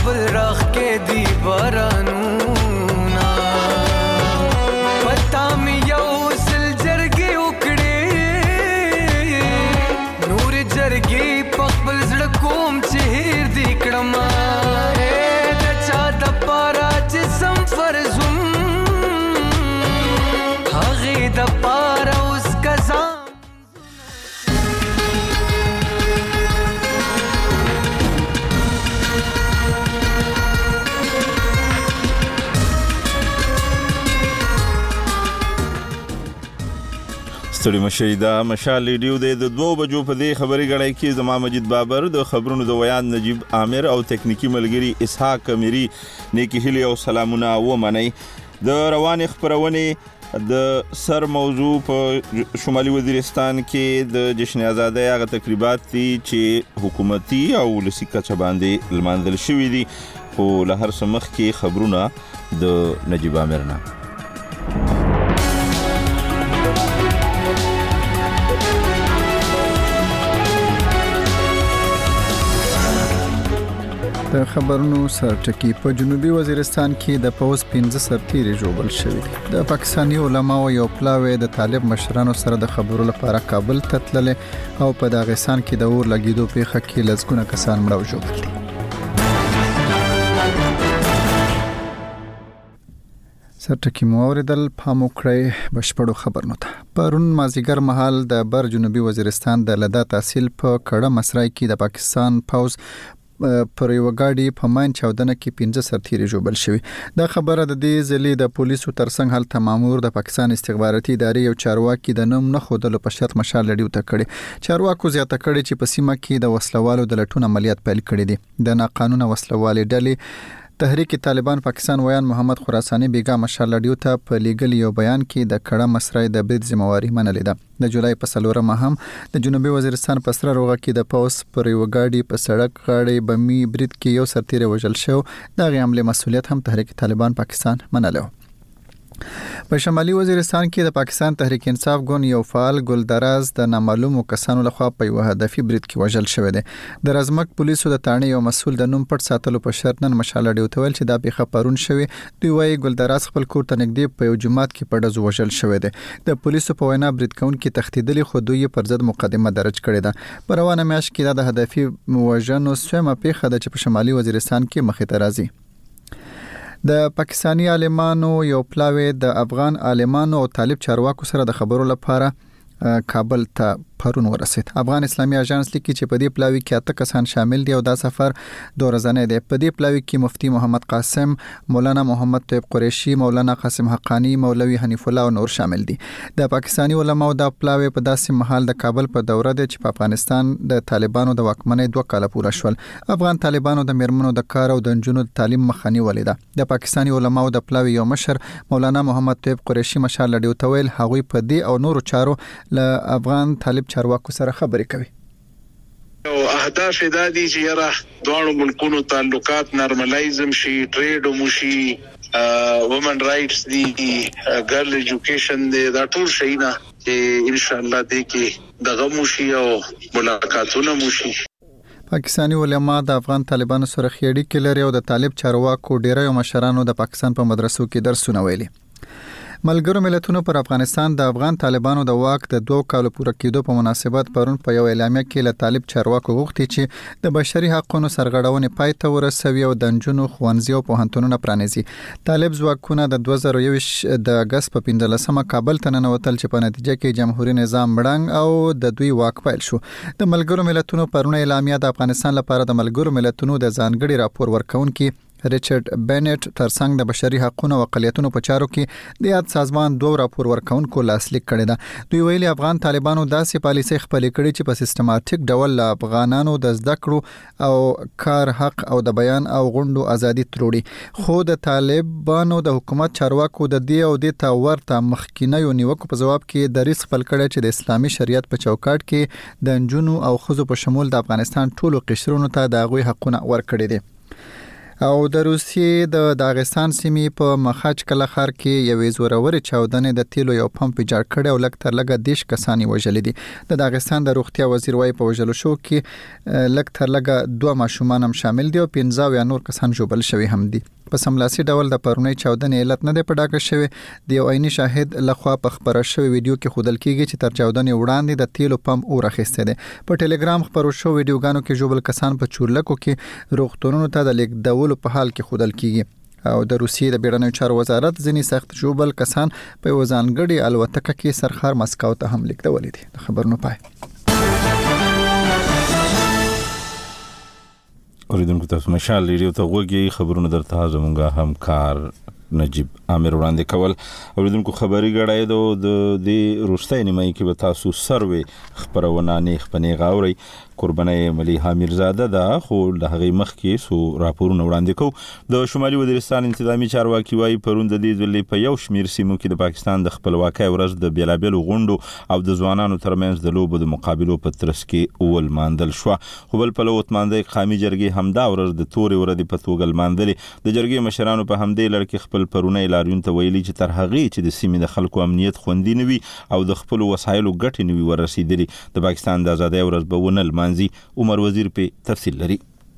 राख के दी बारानूना पता में यौसल जरगे उकड़े नूर जरगे पकबल जड़कोम चेहर दिकड़मा दचा दपारा जिसम फरजुम हागे दपारा उसका जाम ستړي مشي دا مشال ریډیو د 2 بجو په دې خبري غړای کې زما مجید بابر د خبرونو د ویان نجیب عامر او تکنیکی ملګری اسحاق کمیری نیکی هلی او سلامونه و منی د روان خبرونه د سر موضوع په شمالي وزیرستان کې د جشن آزادۍ هغه تقریبات دي چې حکومتي او ولسی کچه باندې لمانځل شوې دي خو له هر څه مخکې خبرونه د نجیب عامرنا د خبرونو سرټکی په جنوبي وزیرستان کې د پوز 15 سرتیري جوړل شوې دي د پاکستاني علماو یو پلاوی د طالب مشرانو سره د خبرو لپاره کابل ته تلل او په داغستان کې د اور لګیدو پیښه کې لږونه کسان مړ شول سرټکی موریدل پاموکړی بشپړو خبرونه ته پرون مازیګر مهال د بر جنوبي وزیرستان د لدا تحصیل په کړه مسرای کې د پاکستان پوز پر یو غاډي په مان چاودنه کې 15 سرتیري جوړل شوی دا خبره د دې ځلې د پولیسو ترڅنګ هل مامور د پاکستان استخباراتي ادارې یو چارواکي د نوم نه خودلو په شرط مشال لډیو ته کړي چارواکو زیاته کړي چې په سیمه کې د وسلوالو د لټون عملیات پیل کړي دي د ناقانونه وسلوالي ډلې تحریک طالبان پاکستان ویان محمد خراسانی بیگا مشال لډیو ته په لیګل یو بیان کې د کړه مسرای د برید ذمہواری منلې ده د جولای په 4 هم د جنوبي وزیرستان په سره روغه کې د پوس پر یو غاډي په سړک غاړي بمی برید کې یو سرتیری وژل شو دا غي عمله مسولیت هم تحریک طالبان پاکستان منلو په شمالي وزیرستان کې د پاکستان تحریک انصاف ګوند یو فعال ګلدراز د نامعلومو کسانو لخوا په یو هدفي برید کې وژل شوی دی د رزمک پولیسو د تانې یو مسول د نوم پټ ساتلو په شرط نن مشال ډیو تول چې دا پیښه پرون شوی دوی وايي ګلدراز خپل کور ته نږدې په یو جماعت کې په ډزو وژل شوی دی د پولیسو په وینا برید کون کې تختیدلي خو دوی پر ضد مقدمه درج کړې ده په روانه میاشت کې د هدفي وژنو سومه پیښه د چې په شمالي وزیرستان کې مخې ته راځي د پاکستانی عالمانو یو پلاوی د افغان عالمانو او طالب چارواکو سره د خبرو لپاره کابل ته پرون ورسید افغان اسلامي اژانس لیکي چې په دې پلاوی کې 8 کسان شامل دي او دا سفر 2 ورځې دی په دې پلاوی کې مفتی محمد قاسم مولانا محمد طیب قریشی مولانا قاسم حقانی مولوی حنیف الله او نور شامل دي د پاکستانی علماو دا پلاوی په داسې محل د کابل په دوره دی چې په افغانستان د طالبانو د واکمنۍ 2 کال پوره شول افغان طالبانو د میرمنو د کار او د جنونو د تعلیم مخنی ولیده د پاکستانی علماو د پلاوی یو مشر مولانا محمد طیب قریشی مشال لډیو تویل هغوی په دې او نورو چارو ل افغان طالب چارواکو سره خبرې کوي او اهداف دا دي چې یاره دوه ملکونو تعلقات نارملایزم شي ټریډ مو شي وومن رائټس دي ګرل ایجوکیشن دي دا ټول شي نه چې ان شاء الله دې کې دغه مو شي او ملاقاتونه مو شي پاکستانی علما د افغان طالبانو سره خېړی کې لري او د طالب چارواکو ډیرو مشرانو د پاکستان په مدرسو کې درسونه ویلي ملګرو ملتونو پر افغانستان د افغان طالبانو د واک د 2 کال پوره کېدو په مناسبت پرون په یو اعلامیه کې له طالب چارواکو غوښتي چې د بشري حقوقو سرغړونې پای ته ورسوي او د جنونو خوانځي او پوهنتونونه پرانیزي طالب ځواکونه د 2021 د اگست په 15مه کابل ته ننوتل چې په نتیجه کې جمهوریت نظام مړنګ او د دوی واک پیل شو د ملګرو ملتونو پرون اعلامیه د افغانستان لپاره د ملګرو ملتونو د ځانګړي راپور ورکونکي ریچارډ بینټ ترڅنګ د بشري حقوقو او اقلیتونو په چارو کې د یاد سازمان 2 راپور ورکونکو لاسلیک کړی دا دوی ویلي افغان طالبانو داسې پالیسي خپل کړي چې په سیستماتیک ډول افغانانو د زده کړو او کار حق او د بیان او غونډو ازادي تروړي خو د طالبانو د حکومت چارواکو د دې او د تاورته مخکینیو نیوکو په جواب کې د ریس خپل کړي چې د اسلامي شریعت په چوکاټ کې د جنونو او خزو په شمول د افغانستان ټولو قشرونو ته د غوي حقونه ورکړي دي او د روسیې د داغستان سیمې په مخاچ کله ښار کې یوې زورورې چاودنې د تیلو یو پمپ ویجاړ کړی او لږ تر لږه 10 کسان وژلي دي. د داغستان د روغتیا وزیر وايي په وژلو شو کې لږ تر لږه 2 ماشومان هم شامل دي او 15 یا نور کسان ژوبل شوي هم دي. په سملاسي ډول د پرونی چاودنې علت نه دی په ډاګه شوی. د یو عیني شاهد لخوا په خبره شوی ویډیو کې خودل کیږي چې تر چاودنې وړاندې د تیلو پمپ اور اخیسته دي. په ټلګرام خبرو شو ویډیوګانو کې ژوبل کسان په چورلکو کې روغتونونو ته د لیکدولو په حال کې خودل کیږي. او د روسیې د بیړنیو چارو وزارت ځینې سخت ژوبل کسان په وزانګړي الوتکه کې سرخار مسکو ته هم لیکدولې دي. د خبرونو پای. اوریدونکو تاسو مشال ریډیو ته وګورئ. خبرونه درته زمونږه همکار نجیب عامر وړاندې کول. اوریدونکو خبري غړای د روسي نیمه کې به تاسو سروي خبرونه نه خپنه غاوري قرباني مليحه میرزاده ده خو د هغه مخ کې سو راپورونه وړاندې کو. د شمالي وزیرستان انتظامی چارواکي وايي پروند د دې ځلې په یو شمیر سیمو کې د پاکستان د خپلواکۍ ورځ د بیلابل غونډو او د ځوانانو ترمنځ د لوبو د مقابلو په ترڅ کې اول ماندل شو. خو بل په لوت ماندې قامي جرګې همدا ورځ د توري ورځې په توګه ماندلې. د جرګې مشرانو په همدې لړ کې خپل پرونی لاریون ته ویلي چې تر هغه چې د سیمې د خلکو امنیت خوندي نوي او د خپل وسایلو ګټې نوي ورسېدلي. د پاکستان د آزادۍ ورځ به ونه لمانځي. عمر وزیر په تفصیل لري.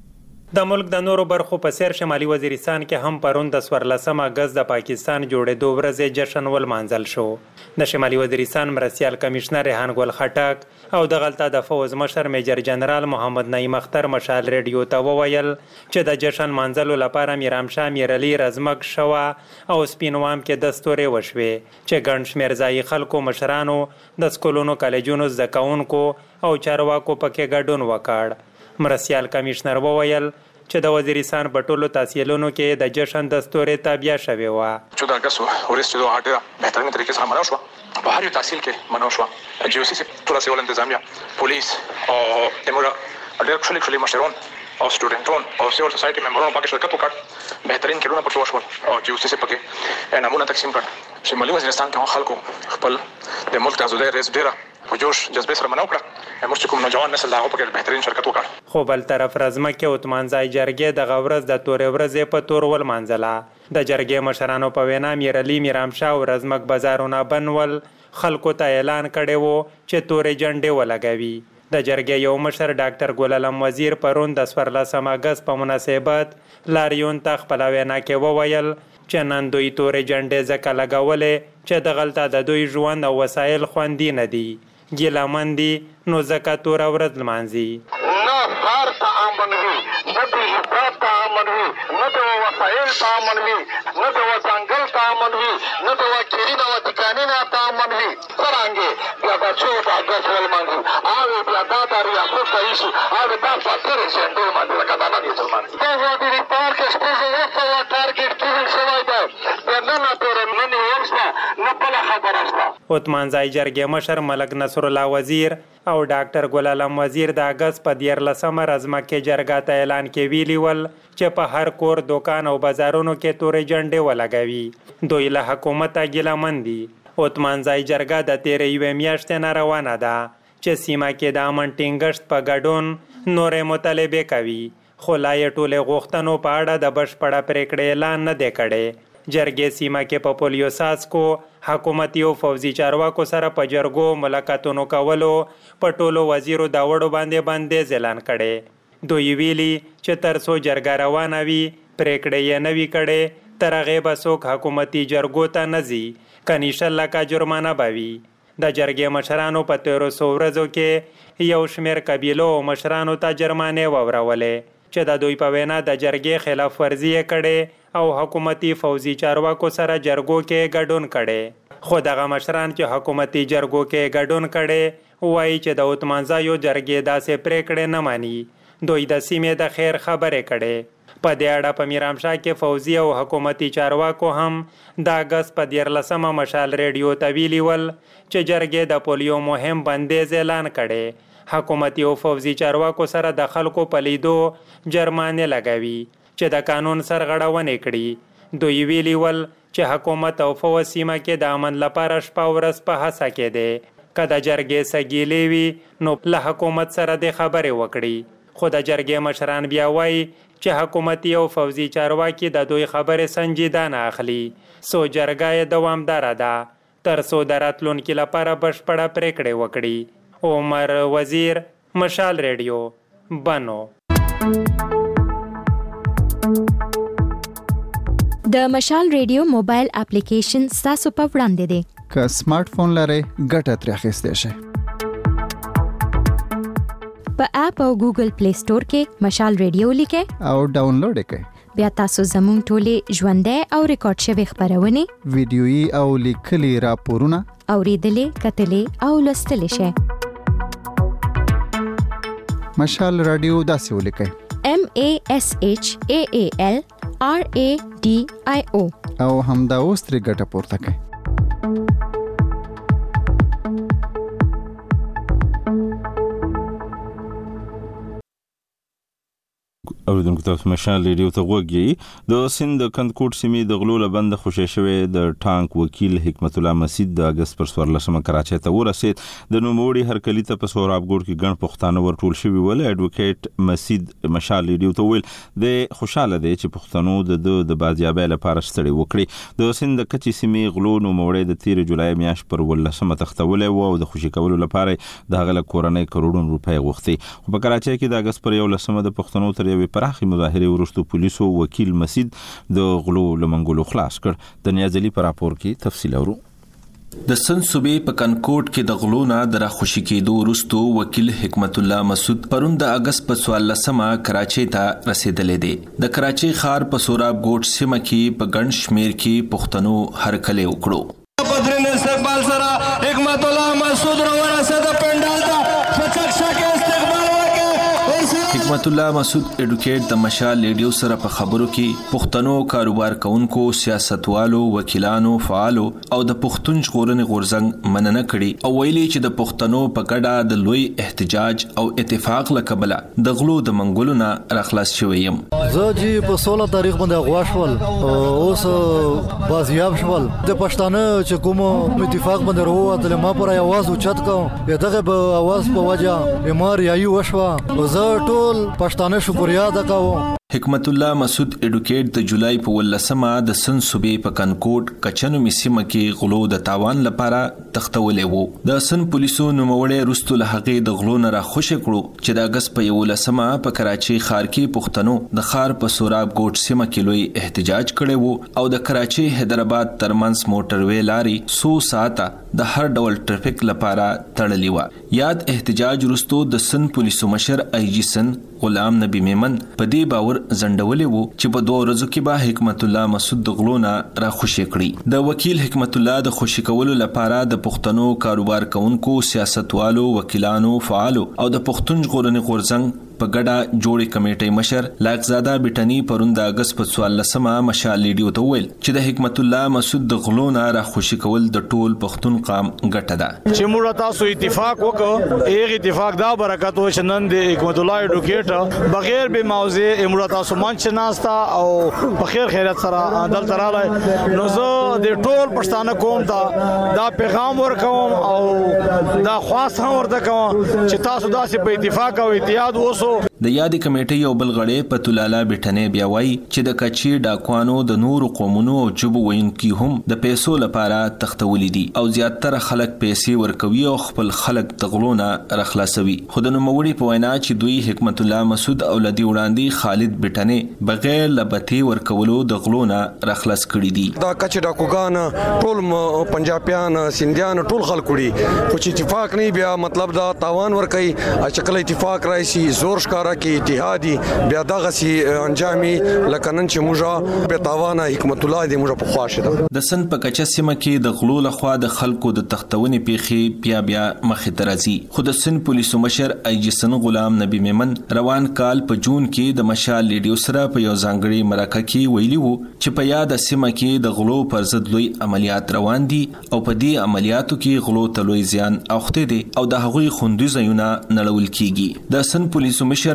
د ملک د نورو برخو په سیر شمالي وزیرستان کې هم پرون د 14 اگست د پاکستان جوړېدو ورځ جشن ولمانځل شو. د شمالي وزیرستان مرستیال کمشنر ریحان ګل خټک او د غلطه د فوز مشر میجر جنرال محمد نعیم اختر مشال ریډیو ته وویل چې د جشن منځلو لپاره میرامشاه میرعلی رزمک شوا او سپینوام کې دستورې وشوي چې ګڼ شمېر ځایي خلکو مشرانو د سکولونو کالجونو زده کوونکو او چارواکو پکې ګډون وکړ. مرستیال کمشنر وویل چې د وزیرستان په ټولو تحصیلونو کې د جشن دستورې تابع شوی و. 14 اگست ورسته دوه هټه بهترین طریقې سره منو شو. په هر یو تحصیل کې منو شو. جیوسی ټول سیول انتظامیه پولیس او دموږ ډېر خلک مشرون او سټوډنټون او سیول سوسایټي ممبرانو پکې شرکت وکړ. بهترین کډونه پټو شو او جیوسی پکې نمونه تقسیم کړ. شمالي وزیرستان کې خلکو خپل د ملک د آزادۍ ریس ډیره په جوش جذبه سره منو کړ. موږ کوم نوجوان نسل دغه پکې بهترین شرکت وکړ. خو بل طرف رزمکه او تمانځای جرګې د غورز د تورې ورځې په تور ول منځله. د جرګې مشرانو په وینا میرعلی میرامشاه او رزمک بازارونه بنول خلکو ته اعلان کړي وو چې تورې جنډې ولګوي. د جرګې یو مشر ډاکټر ګل علم وزیر پرون د 14 اگست په مناسبت لاریون ته خپل وینا کې وویل چې نن دوی تورې جنډې ځکه لګولې چې د غلطه د دوی ژوند او وسایل خوندي نه دي. ګیلمن دي نو ځکه توره ورځ لمانځي. نه ښار ته امن وي، نه د حفاظت ته امن وي، نه د وسایل ته امن وي، نه د ځنګل ته امن وي، نه د وکیلین او تکانین ته امن وي. څرنګه بیا د 14 اگست ولمانځي او بیا دا ریاست رئیس او دا فاتر سنټر باندې لکه دا نه دي څرمن. دا وادي پارک سپیشل وسو ټارګټ کیږي شوی دی. نن تورې نن ورسته نه بل خبره شته. اوتمانځای جرګې مشر ملک نصر الله وزیر او ډاکټر ګل علم وزیر د اگست په 14 رزمکه جرګه ته اعلان کې ویلي ول چې په هر کور دکان او بازارونو کې تورې جنډې ولګوي. دوی له حکومته ګیلمن دي. اوتمانځای جرګه د 13 میاشتې نه روانه ده چې سیمه کې د امن ټینګښت په ګډون نورې مطالبې کوي. خو لا یې ټولې غوښتنو په اړه د بشپړه پریکړې اعلان نه دی کړی. جرګې سیمه کې په پولیو ساسکو حکومتي او فوزي چارواکو سره په جرګو ملاقاتونو کولو په ټولو وزیرو دا وړو باندې اعلان کړي. دوی ویلي چې تر څو جرګه روانه وي پریکړې یې نه وي کړې تر هغې به څوک حکومتي جرګو ته نه ځي کني 100 لکه جرمانه به وي. د جرګې مشرانو په 1300 ورځو کې یو شمېر قبیلو او مشرانو ته جرمانې واورولې چې د دوی په وینا د جرګې خلاف ورزي کړي او حکومتي فوزي چارواکو سره جرګو کې ګډون کړي. خو دغه مشران چې حکومتي جرګو کې ګډون کړي وایي چې د اوتمانځایو جرګې داسې پریکړې نه ماني. دوی د سیمې د خیر خبرې کړي. په دې اړه په میرامشاه کې فوزي او حکومتي چارواکو هم د اگست په 14 مشال ریډیو ته ویلي ول چې جرګې د پولیو مهم بندیز اعلان کړي. حکومتي او فوزي چارواکو سره د خلکو په لیدو جرمانې لګوي چې د قانون سرغړونې کړي. دوی ویلي ول چې حکومت او فوز سیمه کې د امن لپاره شپه ورځ په هڅه کې دی. که د جرګې سګیلې وي نو له حکومت سره د خبرې وکړي. خو د جرګې مشران بیا وایي چې حکومتي او فوزي چارواکي د دوی خبرې سنجیده نه اخلي. سو جرګه یې دوامداره ده تر څو د راتلونکي لپاره بشپړه پریکړې وکړي. عمر وزیر، مشال ریډیو، بنو. د مشال ریډیو موبایل اپلیکیشن ستاسو په وړاندې دی. که سمارټ فون لرئ ګټه ترې اخیستی شئ. په اپ او ګوګل پلی سٹور کې مشال ریډیو لیکئ او ډاونلوډ یې کړئ. بیا تاسو زموږ ټولې ژوندۍ او ریکارډ شوې خبرونه، ویډیويي او لیکلي راپورونه اوریدلې، کتلې او لوستلې شئ. مشال رادیو داسې ولیکئ: MASHAAL RADIO او همدا اوس ترې ګټه پورته کړئ. اوریدونکو تاسو مشال ریډیو ته غوږی. د سند کندکوټ سیمې د غلو لبند خوشی شوی د ټانک وکیل حکمت الله مسید د اگست پر 14 کراچۍ ته ورسید. د نوموړي هرکلی ته په سورابګوډ کې ګڼ پښتانه ورټول شوي ول. اډوکیټ مسید مشال ریډیو ته ویل د خوشاله دی چې پښتنو د بازیابۍ لپاره ستړي وکړي. د سند کچې سیمې غلو نوموړي د 13 جولای میاشت پر 18 تختولې و او د خوشی کولو لپاره د هغه کورنۍ کروڑونو روپۍ غوښتي. خو په کراچۍ کې د اگست پر 11 د پښتنو تر یوې پراخي مظاهره ورستو پولیسو وکیل مسید د غلو لمنګولو خلاص کړ. د نیازلی پر راپور کې تفصیل اورو. د سن صوبې په کنکوټ کې د غلو نه د راخوشي کېدو وروسته وکیل حکمت الله مسعود پرون د اگست په 14 کراچۍ ته رسیدلې دی. د کراچۍ ښار په سورابګوډ سیمه کې په ګڼ شمیر کې پښتنو هرکلی وکړو. بدرین استقبال سره حکمت الله مسعود ورسېد پندال ته په چکشه کې استقبال حکمت الله مسعود اډوکیټ د مشال ریډیو سره په خبرو کې پښتنو کاروبار کوونکو، سیاستوالو، وکیلانو، فعالو او د پښتون ژغورنې غورځنګ مننه کړي او ویلي چې د پښتنو په ګډه د لوی احتجاج او اتفاق لکبله د غلو د منګولو نه راخلاص شوی یم. زه چې په 16 تاریخ باندې غوا شول اوس بازیاب شول. د پښتانه چې کوم اتفاق باندې وروته ما پر आवाज اوچت کوم دغه په आवाज په وجه بیمار یایي وشوه. زه ټول پښتانه شکریا ادا کوم. حکمت الله مسعود اډوکیټ د جولای په 18 د سن صوبې په کنکوټ کچنو میسیمه کې غلو د تاوان لپاره تختولې وو. د سن پولیسو نوموړی رستو له هغې د غلو نه راخوشي کړو چې د اگست په 11 په کراچۍ ښار کې پښتنو د ښار په سورابګوډ سیمه کې لوی احتجاج کړی وو او د کراچۍ حیدرآباد ترمنځ موټروي لارې 100 ساعته د هر ډول ټریفیک لپاره تړلې و. یاد احتجاج رستو د سن پولیسو مشر آی جی سن غلام نبی میمن په دې باور زندولې وو چې په 2 ورځو کې به حکمت الله مسعود د غلو نه راخوشي کړي. د وکیل حکمت الله د خوشي کولو لپاره د پښتنو کاروبار کوونکو، سیاستوالو، وکیلانو، فعالو او د پښتون ژغورنې غورځنګ په ګډه جوړې کمیټې مشر لایقزاده بټنی پرون د اگست په 14 مشال ریډیو ته ویل چې د حکمت الله مسعود د غلو نه راخوشي کول د ټول پښتون قام ګټه ده. چې موږ تاسو اتفاق وکړو هغه اتفاق دا برکت و چې نن د حکمت الله اډوکیټ بغیر به موضوع امور تاسو منځ ناستا او په خیر خیرت سره دل تراله. نو زه د ټول پښتانه قوم ته دا پیغام ورکوم او دا خواست هم ورته کوم چې تاسو داسې په اتفاق او اتحاد اوسو. د یادې کمیټې یو بل غړی پتولاله بټنې بیا وایي چې د کچې ډاکوانو د نورو قومونو او ژبو ویونکي هم د پیسو لپاره تختولي دي او زیاتره خلک پیسې ورکوي او خپل خلک د غلو نه راخلاصوي. خو د نوموړي په وینا چې دوی حکمت الله مسعود او لدی وړاندې خالد بټنې بغیر لبتي ورکولو د غلو نه راخلاص کړي دي. دا کچې ډاکوګان ټول پنجابیان سندیان ټول خلک وړي خو چې اتفاق نه بیا مطلب دا تاوان ور کوي چې اتفاق راشي زور ښکارا کې اتحادی بیا دغه سي انجامي لکنن چې موږ په تاوانه حکمت الله دې موږ په خواشه ده. د سن په کچه سیمه کې د غلو لخوا د خلکو د تختونې پیخي بیا مخې ته راځي. خو د سن پولیسو مشر آی جی سن غلام نبی میمن روان کال په جون کې د مشال ریډیو سره په یو ځانګړي مرکه کې ویلي وو چې په یاد سیمه کې د غلو پر ضد لوی عملیات روان دي او په دې عملیاتو کې غلو ته لوی زیان اوخته دي او د هغوی خوندي ځایونه نړول کیږي. د سن پولیسو مشر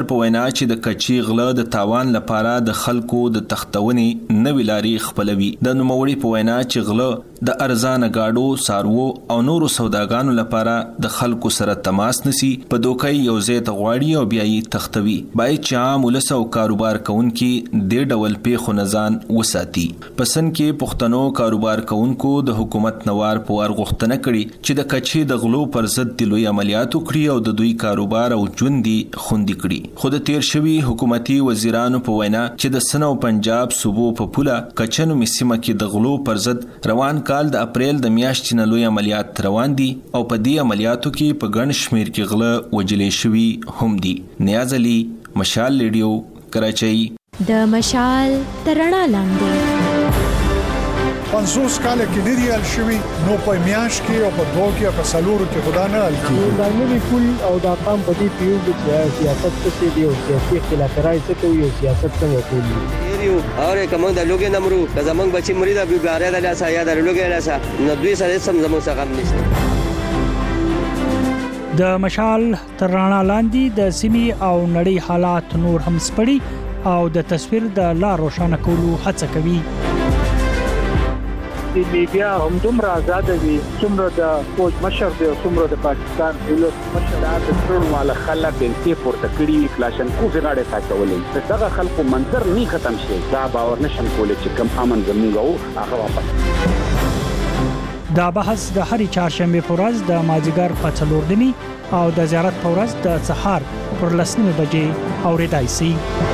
په وینا چې د کچي غله د تاوان لپاره د خلکو د تختونې نوې لارې خپلوي. د نوموړي په وینا چې غله د ارزانه گاډو، سارو او نورو سوداګانو لپاره د خلکو سره تماس نسی، په دوکۍ یو ځای ته غواړي او بیا یې تختوي. باید چې عام ولس او کاروبار کوونکي د ډول پیښو نه ځان وساتي. په سن کې پښتنو کاروبار کوونکو د حکومت نوار په وار غوښتنه کړې چې د کچې د غلو پر ضد د لوی عملیات وکړي او د دوی کاروبار او ژوند خوندي کړي. خو د تیر شوي حکومتي وزیرانو په وینا چې د سن او پنجاب صوبو په پوله کچنو سیمه کې د غلو پر ضد روان کال د اپریل د میاشتې نه لوی عملیات روان دي او په دې عملیاتو کې په ګڼ شمیر کې غله وجلې شوي هم دي. نیاز علي، مشال ریډیو، کراچۍ. د مشال تر رڼا لاندې 50 کال کې لري ال شوی نو په میاش کې او په دوه کې په سالورو کې خدا نه ال کې دا نوی پول او دا قام په دې پیو چې سیاست څه دی او سیاسي خلافکاري څه کوي او سیاست څنګه کوي اور کوم د لوګي نمرو د زمنګ بچي مرید ابي ګاره د لاسه یا د لوګي لاسه نو دوی سره سم زمو څخه غم نشته. د مشال تر رڼا لاندې د سیمې او نړۍ حالات نور هم سپړي او د تصویر د لا روښانه کولو هڅه کوي. د میډیا هم دومره آزاد دي څومره د فوج مشر دی څومره د پاکستان دولت مشر د ټول مال خلک انتي پورته کړی کلاشن کو زغاړه ساتولې دغه خلکو منظر نه ختم شي دا باور نشم کولای چې کم امن زموږ او هغه واپس. دا بحث د هرې چهارشنبه په ورځ د مازیګر په 4 او د زیارت په ورځ د سهار پر 10 بجې اورېدای شي.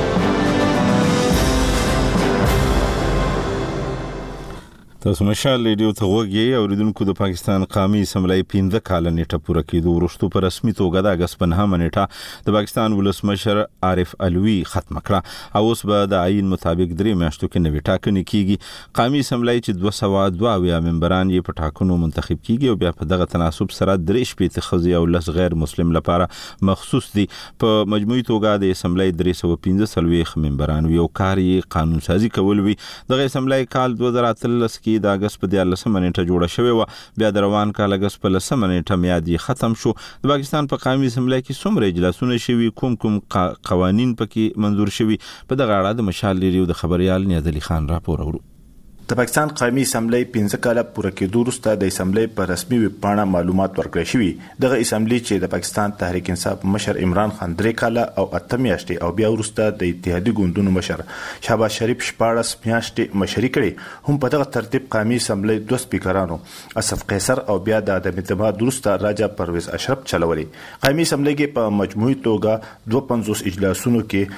تاسو مشال ریډیو ته وګورئ. اوریدونکو د پاکستان قومي اسمبلی 15 کال نیټه پوره کېدو وروسته په رسمي توګه د اگست په 9 نیټه د پاکستان ولسمشر عارف علوي ختم کړه او اوس به د عین مطابق 3 میاشتو کې نوې ټاکنې کیږي. قومي اسمبلی چې 222 ممبران یې په ټاکنو منتخب کیږي او بیا په دغه تناسب سره 3 شپېته ښځې او 10 غیر مسلم لپاره مخصوص دي. په مجموعي توګه د اسمبلی 315 ممبران یو کار یې قانون سازي کول وي. دغه اسمبلی کال 2013 کې د اگست په 13 نیټه جوړه شوې و. بیا د روان کال اگست په 10 نیټه میعاد ختم شو. د پاکستان په قومي اسمبلی کې څومره اجلاسونه شوي، کوم قوانین پکې منظور شوي، په دغه اړه د مشال ریډیو د خبريال نیاز علي خان راپور اورو. د پاکستان قومي اسمبلی 15 کال پوره کېدو وروسته د اسمبلی په رسمي ویب پاڼه معلومات ورکړل شوي. دغه اسمبلی چې د پاکستان تحریک انصاف مشر عمران خان 3 کال او 8 میاشتې او بیا وروسته د اتحادیه ګوندونو مشر شهباز شریف 14 میاشتې مشري کړي، هم په دغه ترتیب قومي اسمبلی 2 سپیکرانو اسف قیصر او بیا د عدم اعتماد وروسته راجا پرویز اشرف چلولي. قومي اسمبلی کې په مجموعي توګه 250 اجلاسونو کې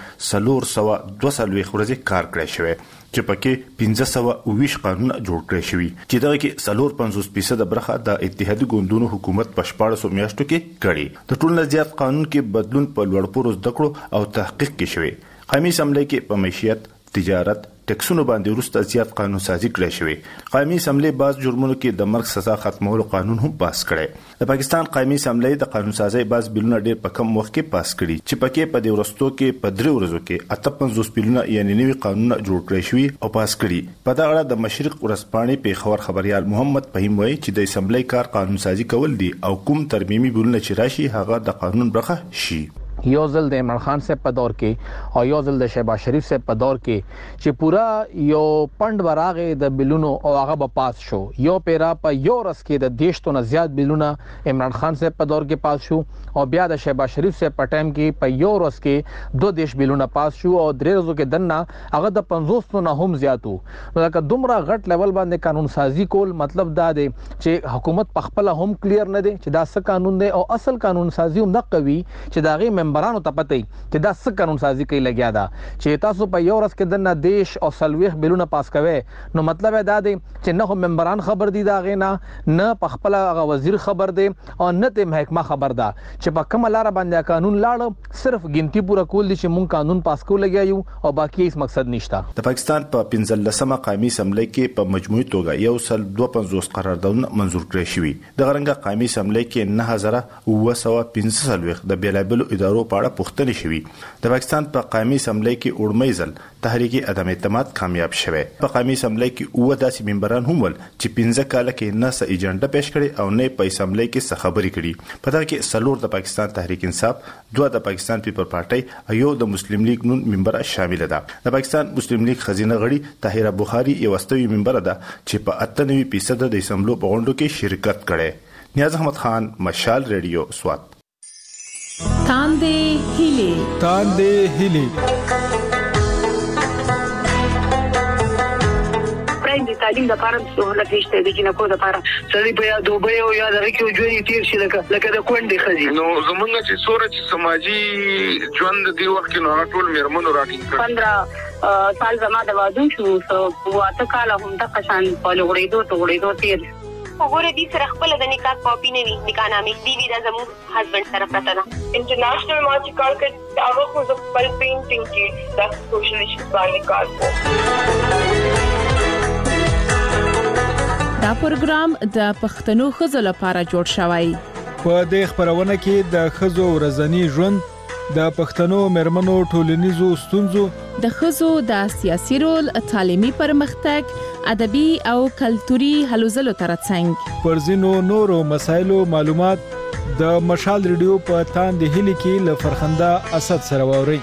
442 ورځې کار کړی شوی چې پکې 1520 قانون جوړ کړی شوی چې دغه کې 450% برخه د اتحادیه ګوندونو حکومت په 1400 میاشتو کې کړي. د ټول نه زیات قانون کې بدلون په لوړ پوړو زده کړو او تحقیق کې شوی. قومي اسمبلی کې په معیشت، تجارت، ټیکسونو باندې وروسته زیات قانون سازي کړی شوی. قومي اسمبلی بعض جرمونو کې د مرګ سزا ختمولو قانون هم پاس کړی. د پاکستان قومي اسمبلی د قانون سازي بعض بلونه ډېر په کم وخت کې پاس کړي چې پکې په دې ورستو کې په 3 ورځو کې 58 بلونه یعنی نوي قانون جوړ کړی شوی او پاس کړي. په دا اړه د مشرق ورځپاڼې په خبريال محمد فهیم وایي چې د اسمبلی کار قانون سازي کول دي او کوم ترمیمي بلونه چې راشي هغه د قانون برخه شي. یو ځل د عمران خان صاحب په دور کې او یو ځل د شهباز شریف صاحب په دور کې چې پورا یو پند وراغه د بلونو او هغه به پاس شو. یو پیرا په یو رس کې د دیشتو نه زیات بلونه عمران خان صاحب په دور کې پاس شو او بیا د شهباز شریف صاحب په ټایم کې په یو رس کې 2 دیش بلونه پاس شو او 3 ورځو کې دنه هغه د 50 نه هم زیاتو. نو دا دومره غټ لیول باندې قانون سازي کول مطلب دا دی چې حکومت په خپل هم کلیر نه دی چې دا څه قانون دی او اصل قانون سازي هم د قوي چې دا غي ممبرانو ته پته چې دا څه قانون سازي کوي لګیا دا چې تاسو په یو ورځ کې دنه دیش او سلويخ بلونه پاس کوي. نو مطلب دا دی چې نه ممبران خبر دي دا غینا نه په خپل هغه وزیر خبر دی او نه ته محکمه خبر ده چې په کوم لار باندې قانون لاړ صرف ګنتی پورا کول دي چې مونږ قانون پاس کول لګیو او باقي هیڅ مقصد نشته. د پاکستان په 15مه قومي اسمبلی کې په مجموعي توګه یو سل 250 قراردادونه منزور کړی شوی. د غرنګ قومي اسمبلی کې 9915 د بیلابل ادارو ادارو په اړه پوښتنې شوې. د پاکستان په قومي اسمبلی کې وړمې ځل تحریک عدم اعتماد کامیاب شوه. په قومي اسمبلی کې اوه داسې ممبران هم ول چې 15 کال کې نه څه ایجنډا پیش کړي او نه په اسمبلی کې څه خبرې کړي. په دغه کې څلور د پاکستان تحریک انصاف، دوه د پاکستان پیپل پارټي او یو د مسلم لیگ نون ممبر شامل ده. د پاکستان مسلم لیگ خزینه غړي طاهره بخاری یو واستوي ممبر ده چې په 98% د اسمبلو په غونډو کې شرکت کړي. نیاز احمد خان، مشال ریډیو، سوات. تاندې هیلي د تعلیم لپاره سہولت نشته د جنکو لپاره سړي په یاد دوبه او یاد راکې ژوند تیر شي لکه د کونډې خزي. نو زمونږ چې سورج سماجی ژوند دی وخت نو ټول میرمنو راټینګ کړ. 15 سال زما د واده شو واته کال هم د قشان په لوړېدو تیر وګوره دې سره خپل د نکاح کاپی نه وي نکاح نامې دی دا زمو هسبند سره پراته ده. انټرنیشنل مارچ کار کړ هغه خو د خپل پینټینګ کې د سوشل ایشوز باندې کار کوي. دا پروګرام د پښتنو خزو لپاره جوړ شوی. په دې خبرونه کې د خزو ورځنی ژوند، د پښتنو مرمنو ټولنیزو ستونزو، د خزو د سیاسي رول، تعلیمي پرمختګ، ادبي او کلتوري هلو ځلو ترڅنګ پر ځینو نورو مسایلو معلومات د مشال ریډیو په تاندې هیلي کې له فرخنده اسد سره واوري.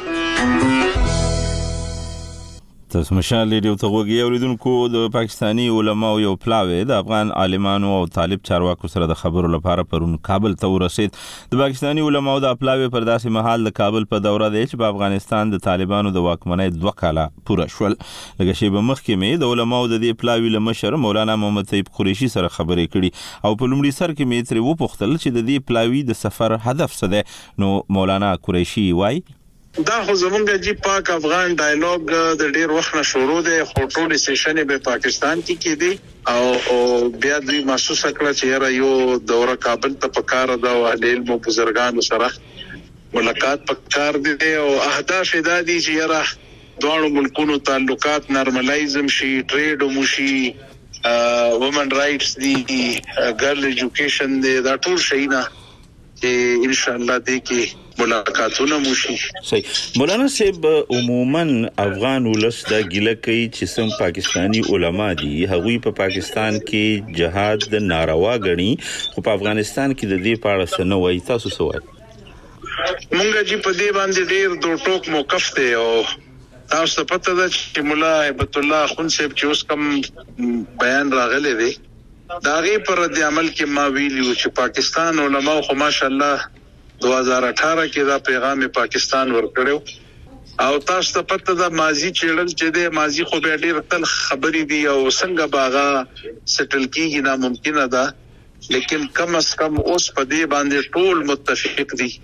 تاسو مشال ریډیو ته وګورئ. اوریدونکو، د پاکستانی علماو یو پلاوی د افغان عالمانو او طالب چارواکو سره د خبرو لپاره پرون کابل ته ورسید. د پاکستانی علماو د پلاوی پر داسې مهال د کابل په دوره دی چې په افغانستان د طالبانو د واکمنۍ 2 کاله پوره شول. لږ شی به مخکې مې د علماو د دې پلاوی له مشر مولانا محمد طیب قریشي سره خبرې کړي او په لومړي سر کې مې ترې وپوښتل چې د دې پلاوی د سفر هدف څه دی. نو مولانا قریشي وایي دا خو زمونږ جی پاک افغان ډایالوګ د ډیر وخت نه شروع دی، خو ټول سیشن به پاکستان کې دي او بیا دوی محسوس کړ چې یاره یو دوره کابل ته پکار دا او اهل مو بزرګانو سره ملاقات پکار دي او اهداف دا دي چې یاره دوه ملکونو تعلقات نارملایزم شي، ټریډ مو شي، وومن رائټس دي، ګرل ایجوکیشن دي، دا ټول شي نه چې ان شاء الله دې کې ملاقاتونه موشي. صحیح. مولانا صاحب، عموما افغان ولس دا ګیله کوي چې سم پاکستانی علما دي هغوی په پاکستان کې جهاد د ناروا غني، خو په افغانستان کې د دې په اړه څه نه وایي. تاسو څه وایي؟ مونږ جی په دې باندې ډیر دوه ټوک موقف دی او تاسو ته پته ده چې مولا هیبت الله خون صاحب چې اوس کوم بیان راغلی دی دا غي پر د عمل کې ما ویلو چې پاکستان علما خو ماشاءالله 2018 کې دا پیغام پاکستان ورکړو او تاسو ته پته ده ماضی چیرل چې د ماضی خو به ډیر تل خبرې دي او څنګه باغا سټل کیږي ناممکن ده، لیکن کم از کم اوس په دې باندې ټول متفق دي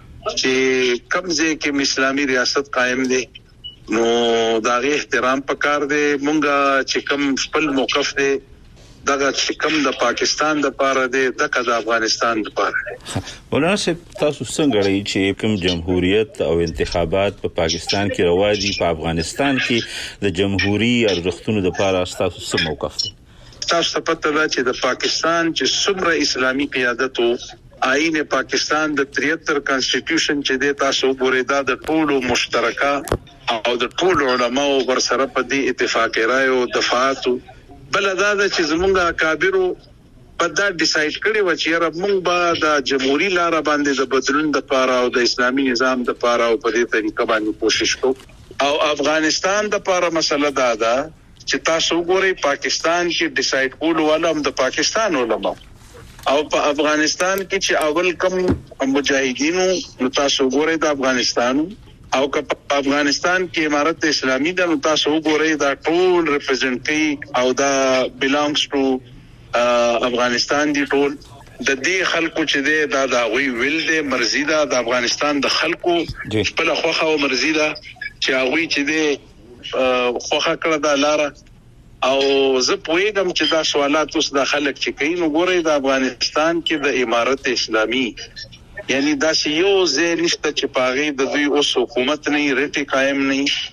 چې کمزې کې اسلامي ریاست قائم دي. نو دا غي احترام پکار دی. مونږه چې کم خپل موقف دی دغه چې کوم د پاکستان د پاره دی دغه د افغانستان د پاره. مولانا صاحب، تاسو څنګه لري چې کوم جمهوریت او انتخابات په پاکستان کې روا دي، په افغانستان کې د جمهوریت ارزښتونو د پاره تاسو څه موقف دی؟ تاسو ته پته ده چې د پاکستان چې څومره اسلامي قیادت او آئین پاکستان د 73 کانسټیټیوشن چې د تاسو ګورې دا د ټولو مشترکه او د ټولو علماو ورسره په دې اتفاق رائے او دفاعات بل دا چې زمونږه اکابرو په دا ډیسایډ کړي و چې یاره مونږ به د جمهوریت لار باندې د بدلون د پاره او د اسلامي نظام د پاره او په دې طریقه باندې کوشش کوو او افغانستان د پاره مسله دا ده چې تاسو ګورئ پاکستان کې ډیسایډ کول ولهم د پاکستان علماء او په افغانستان کې چې اول کم مجاهدینو نو تاسو ګورئ د افغانستان او که په افغانستان کې امارت اسلامي د تاسو وګورئ دا ټول ریپرزینټ کوي او دا بیلانګز ټو افغانستان دی ټول د دې خلکو چې دا د غوي ویل دي مرزي ده د افغانستان د خلکو خپل خوخه او مرزي ده چې هغه چې دي خوخه کړه د لار او زه پوهیږم چې دا سوالات اوس د خلک چې کوي نو ګورئ د افغانستان کې د امارت اسلامي یعنی دا یو ځای نشته چې پاغي د دوی اوس حکومت نه ریټي قائم نه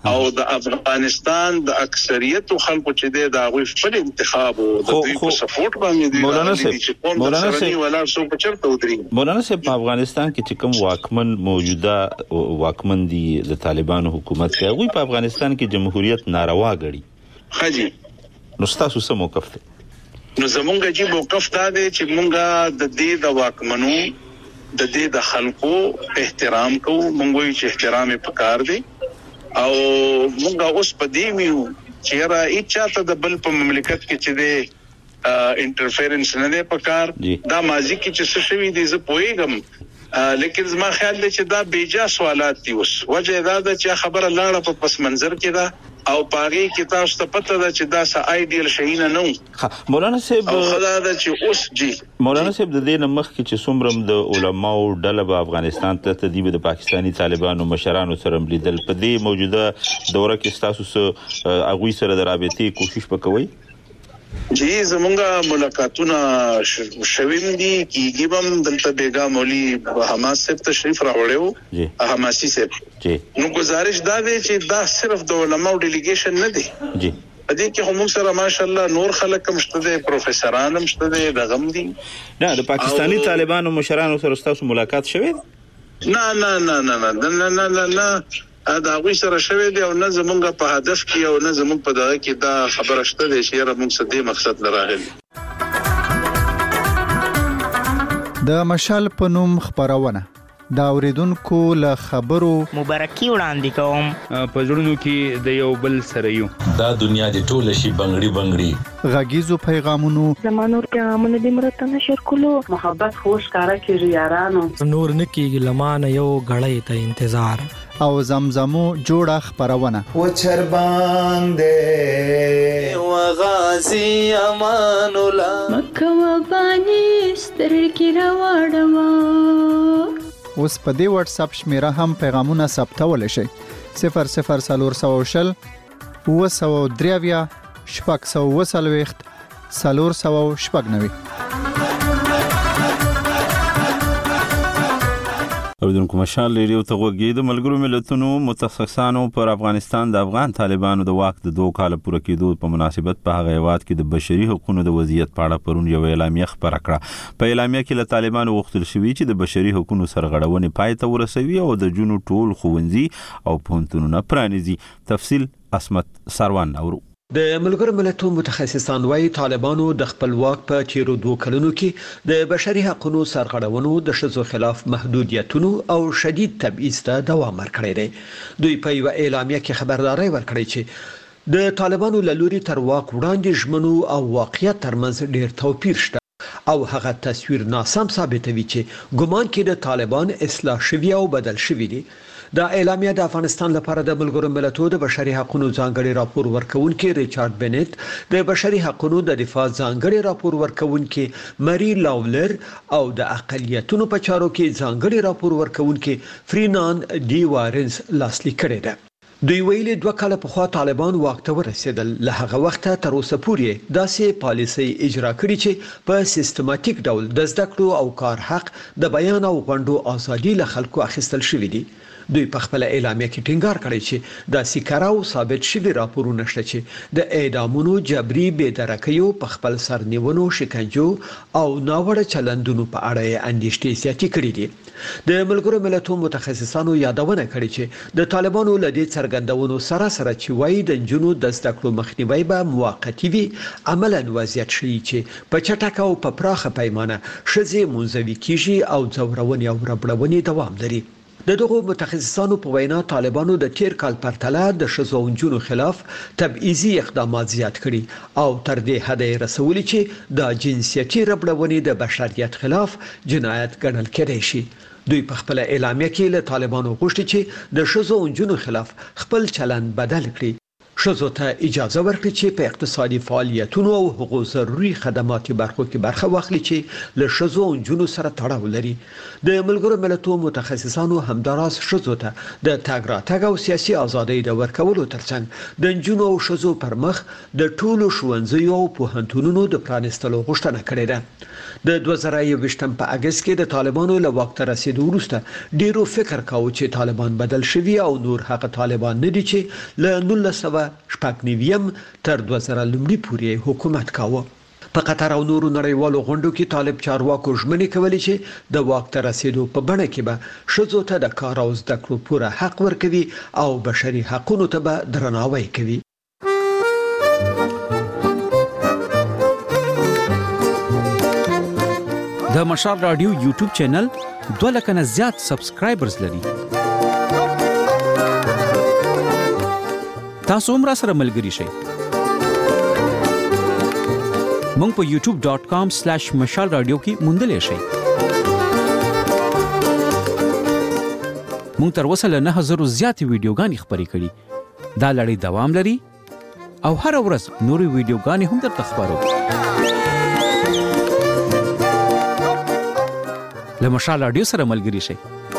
او د افغانستان د اکثریت خلکو چې د هغه خپل انتخاب او د دوی په سپورټ باندې دی مولانا صاحب ولا څو په چرته ودري مولانا صاحب په افغانستان کې چې کوم واکمن موجوده واکمن دي د طالبانو حکومت کې هغه په افغانستان کې جمهوریت ناروا غړي خاجي نو تاسو څه موقف دی نو زمونږ چې موقف دا دی چې مونږه د دې د واکمنو د دې د خلکو احترام کوو مونږ یې چې احترام یې پکار دی او مونږه اوس په دې میو چې را اچاته د بل په مملکت کې چې د انټرفیرنس نه دی پکار دا ماضی کې چې څه شوی دی زه پوهیږم لیکن زما خیال دی چې دا بیجا سوالات دي اوس وجه دا ده چې خبره لاړه په پس منظر کې ده او پاغي کې تاسو ته پته ده چې دا سه آیډیل شي نه نو مولانا صاحب خدا دا چې اوس جی مولانا صاحب د دې نمخ کې چې څومره د علماو ډله په افغانستان ته تدیب د پاکستانی طالبانو مشرانو سره ملیدل په دې موجوده دوره کې تاسو سره اغوي سره د رابطې کوشش وکوي جی زمونږه ملاقاتونه شویم دي کیږي بم دلته بیگا مولوی حماس صاحب تشریف راوړیو حماسي صاحب جی نو گزارش دا دی چې دا صرف د علماء ډیلیګیشن نه دی جی دې کې هم سره ماشاءالله نور خلک هم شته دي پروفیسوران هم شته دي دغم دي نه د پاکستانی طالبانو مشرانو سره تاسو ملاقات شوه نه نه نه نه نه نه نه نه دا غوي سره شوه دی او نه زمونږ په هدف کې او نه زمونږ په دغه کې دا خبره شته دی چې را موږ څه دې مقصد لراغلی د مشال په نوم خبرونه دا اوریدونکو له خبرو مبارکي وړاندې کوم په ژوندونو کې د یو بل سره یو دا دنیا د ټوله شي بنگړي غږیزو پیغامونو زمانور پیغامونه د مرته نشر کولو محبت خوش کارا کیږي یارانو نور نکیږي لمانه یو غړې ته انتظار او زمزمو جوړه خبرونه و چربان دے و غازی امان الله مکه و بانی سترګې راوړم اوس په دې واتس اپ شمیره هم پیغامونه ثبتول شي 0040 903 شپږ 490 اوریدونکو مشال ریډیو ته وګورئ د ملګرو ملتونو متخصصانو پر افغانستان د افغان طالبانو د واک د 2 کال پوره کېدو په مناسبت په هغه هیواد کې د بشري حقوقو د وضعیت په اړه پرون یو اعلامیه خبره کړه په اعلامیه کې له طالبانو غوښتل شوی چې د بشري حقوقو سرغړونې پای ته ورسوي او د جنو ټول ښوونځي او پوهنتونونه پرانیزي تفصیل اسمت سروان اورو د ملګرو ملتونو متخصصان وايي طالبانو د خپلواک په تیرو 2 کلونو کې د بشري حقوقو سرغړونو د شذو خلاف محدودیتونو او شدید تبعیض ته دوام ورکړی دی دوی په یو اعلامیه کې خبرداري ورکړی چې د طالبانو له لوري تر واک وړاندې ژمنو او واقعیت ترمنځ ډیر توپیر شته او هغه تصویر ناسم ثابتوي چې ګومان کې د طالبان اصلاح شوی او بدل شوی دی دا اعلامیه د افغانستان لپاره د ملګرو ملتونو د بشري حقوقو ځانګړي راپور ورکونکي ریچارډ بنت د بشري حقوقو د دفاع ځانګړي راپور ورکونکي مری لاولر او د اقلیتونو په چارو کې ځانګړي راپور ورکونکي فرینان ډي وارنز لاسلیک کړی دی دوی ویلي 2 کال پخوا طالبان واک ته ورسېدل له هغه وخته تر اوسه پورې داسې پالیسي اجرا کړې چې په سیستماتیک ډول د زده کړو او کار حق د بیان او غونډو ازادي له خلکو اخیستل شوې دي دوی په خپل اعلامیه کې ټینګار کړی چې د سیکراو ثابت شوی راپورونه شته چې د اعدامونو جبري بېدرکیو په خپل سرنیونو شکنجو او ناوړه چلندونو په اړه اندېښنې زیاتې کړې دي د ملګرو ملتونو متخصصانو یادونه کړې چې د طالبانو له دې څرګندونو سره چې وایي د جنونو د زده کړو مخنیوي به موقتی وي عملاً وضعیت شي چې په چټک او په پراخه پیمانه ښځې منزوي کیږي او ځورونې او ربړونې دوام لري د دغو متخصصانو په وینا طالبانو د تیر کال پرتله د ښځو او نجونو خلاف تبعیضي اقدامات زیات کړي او تر دې حد یې رسولي چې د جنسیتي ربړونې د بشریت خلاف جنایت ګڼل کېدای شي دوی په خپل اعلامیه کې له طالبانو غوښتي چې د ښځو او نجونو خلاف خپل چلند بدل کړي ښځو ته اجازه ورکړي چې په اقتصادي فعالیتونو او حقوقو ضروري خدماتي برخو کې برخه واخلي چې له ښځو او نجونو سره تړاو لري. د ملګرو ملتونو متخصصانو همداراز ښځو ته د تګ راتګ او سیاسي ازادۍ د ورکولو ترڅنګ د نجونو او ښځو پر مخ د ټولو ښوونځیو او پوهنتونونو د پرانیستلو غوښتنه کړې ده. د 2021 په اگست کې د طالبانو له واک ته رسیدو وروسته ډیرو فکر کاوه چې طالبان بدل شوي او نور هغه طالبان نه دي چې له 1999 تر 2000 پورې حکومت کاوه. په قطر او نورو نړیوالو غونډو کې طالب چارواکو ژمنې کولې چې د واک ته رسیدو په بڼه کې به ښځو ته د کار او زده کړو پوره حق ورکوي او بشري حقوقو ته به درناوی کوي. د مشال رادیو یوټیوب چینل 2 لک نه زیات سبسکرایبرز لري. تاسو هم را سره ملګري شئ. مونږ په youtube.com/mashalradio کې موندلی شئ. مونږ تر اوسه له 9000 زیاتې ویډیوګانې خپرې کړي. دا لړۍ دوام لري او هر ورځ نورې ویډیوګانې هم درته خپرو. له مشال رادیو سره ملګري شئ.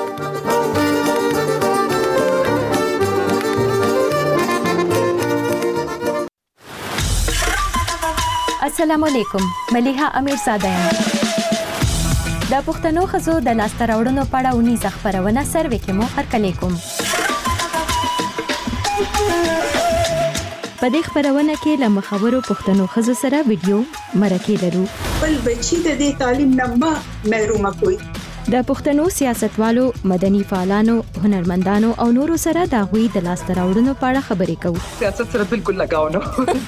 السلام علیکم، ملیحه امیرزاده یم. د پښتنو ښځو د لاسته راوړنو په اړه اونیزه خپرونه سروې کې مو هرکلی کوم. په دې خپرونه کې له مخورو پښتنو ښځو سره ویډیو مرکې لرو. بل بچی د دې تعلیم نه محروم کوي. د پښتنو سیاستوالو، مدني فعالانو، هنرمندانو او نورو سره د غوي د لاسته راوړنو په اړه خبرې کوو. سیاست سره بالکل لگاو نه.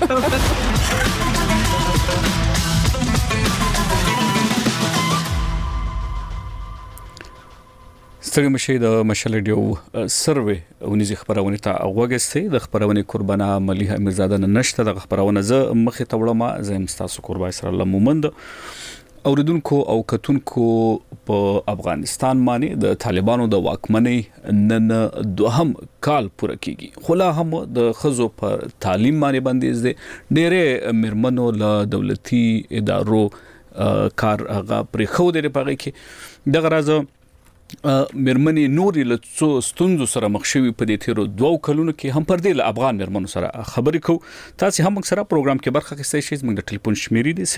ستړي مشه د مشال رادیو سروې اونیزه خبرونه ته اوګستې د خبرونه قربانه ملیحه امیرزاده نشته د خبرونه ز مخه تولما زم تاسو قربای سره لمومند اوریدونکو او کتونکو په افغانستان باندې د طالبانو د واکمنۍ نن دوهم کال پوره کیږي. خو لا هم د خزو پر تعلیم باندې بندیز دي. ډېرې مرمنو له دولتي ادارو کار هغه پرې خو دې پغې کې د غرض مرمنې نوري له څو ستونزو سره مخ شوي په دې تیرو 2 کلونو کې هم پر دې له افغان مرمنو سره خبرې کوو. تاسو هم سره پروګرام کې برخه اخیستئ شئ. موږ د ټلیفون شمیرې دي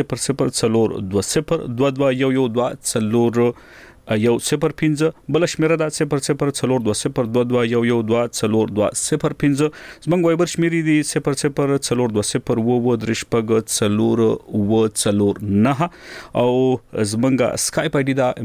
00202211 105 بل شمیره ده 0042022211 زموږ وایبر شمیرې دي 00202344 او زموږ سکایپ آی ډی دا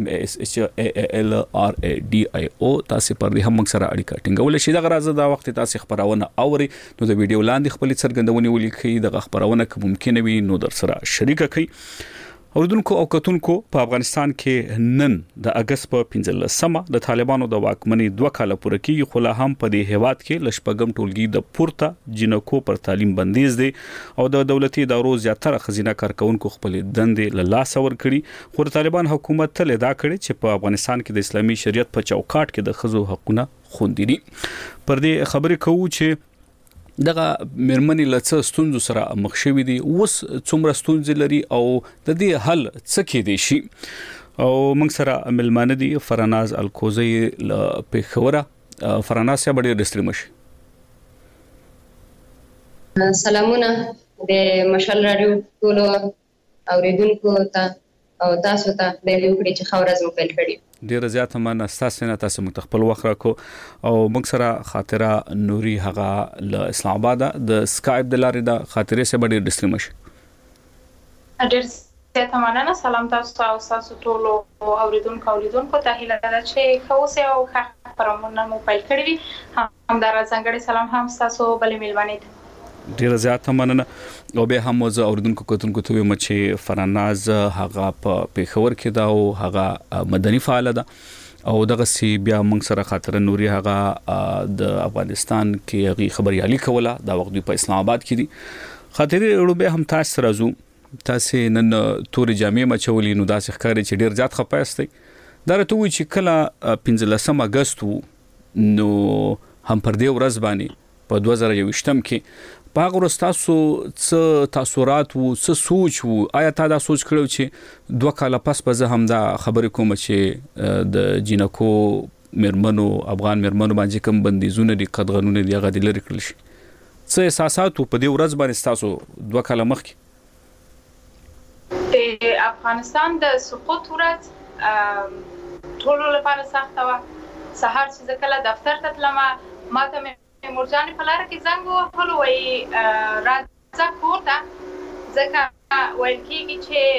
MASHALRADIO. تاسو پر دې هم سره اړیکه ټینګول شي. دا غراضه دا وخت تاسو خبرونه اوري نو د ویډیو لاندې خپل څرګندونې ولیکئ. د خبرونه کوم ممکن وي نو در سره شریک کړئ. اوردونکو او کتونکو په افغانستان کې نن د اگست په 15مه د طالبانو د واکمنۍ 2 کال پوره کیږي. خو لا هم په دې هیواد کې لشپګم ټولګي د پورته جنکو پر تعلیم بندیز دي او د دولتي ادارو زیاتره خزینه کارکونکو خپل دندې له لاس ور کړي. خو طالبان حکومت تل دا کړي چې په افغانستان کې د اسلامي شریعت په چوکاټ کې د خزو حقونه خوندي دي. پر دې خبرې کوو چې دغه مرمنې له څه ستونزو سره مخ شوي دي، اوس څومره ستونزې لري او د دې حل څه کېدای شي. او موږ سره ملمانه دي فرناز الکوزی له پېښوره. فرناز صاحب ډېر ستړي مشي. سلامونه د مشال رادیو ټولو اوریدونکو ته او تاسو ته د دې وکړي چې خورز مو پیل کړی. ډیر زیات مننه تاسو نه تاسو متخپل وخت راکو او موږ سره خاطره نوري هغه له اسلام آباد د سکایپ د لارې د خاطره سره ډیر ډسټریم شي. ډیر زیات مننه. سلام تاسو او تاسو ټول اوریدونکو ته هیله ده چې خوسه او خبرونه مو پیل کړی. هم دا څنګه سلام هم تاسو بلې ملمنې ډیر زیات مننه. او به هم زه اوریدونکو کتونکو ته وایم چې فرناز هغه په پېښور کې دا او هغه مدني فعال ده او دغه سی بیا موږ سره خاطر نوري هغه د افغانستان کې هغه خبريالي کوله دا وخت په اسلام آباد کې دي. خاطر ورو به هم تاسو راځو. تاسو نن توري جامع مچولې نو داسې ښکاري چې ډیر زیات خپاستي. دا راته وی چې کله 15 اگست نو هم پر دې ورځ باندې په 2021 کې په هغه ورځ تاسو څه تاثرات وو، څه سوچ وو؟ آیا تا دا سوچ کړو چې 2 کاله پس به زه هم دا خبرې کوم چې د جنکو مرمنو افغان مرمنو باندې کوم بندیزونه دي، قدغنونه دي، هغه د لري کړل شي؟ څه احساسات په دې ورځ باندې تاسو 2 کاله مخکې؟ د افغانستان د سقوط ورځ ټول لپاره سخته وه. سهار چې زه کله دفتر ته تلم، ما ته مې مورجانې په لاره کې زنګ ووهلو، وایي راځه کور ته، ځکه ویل کېږي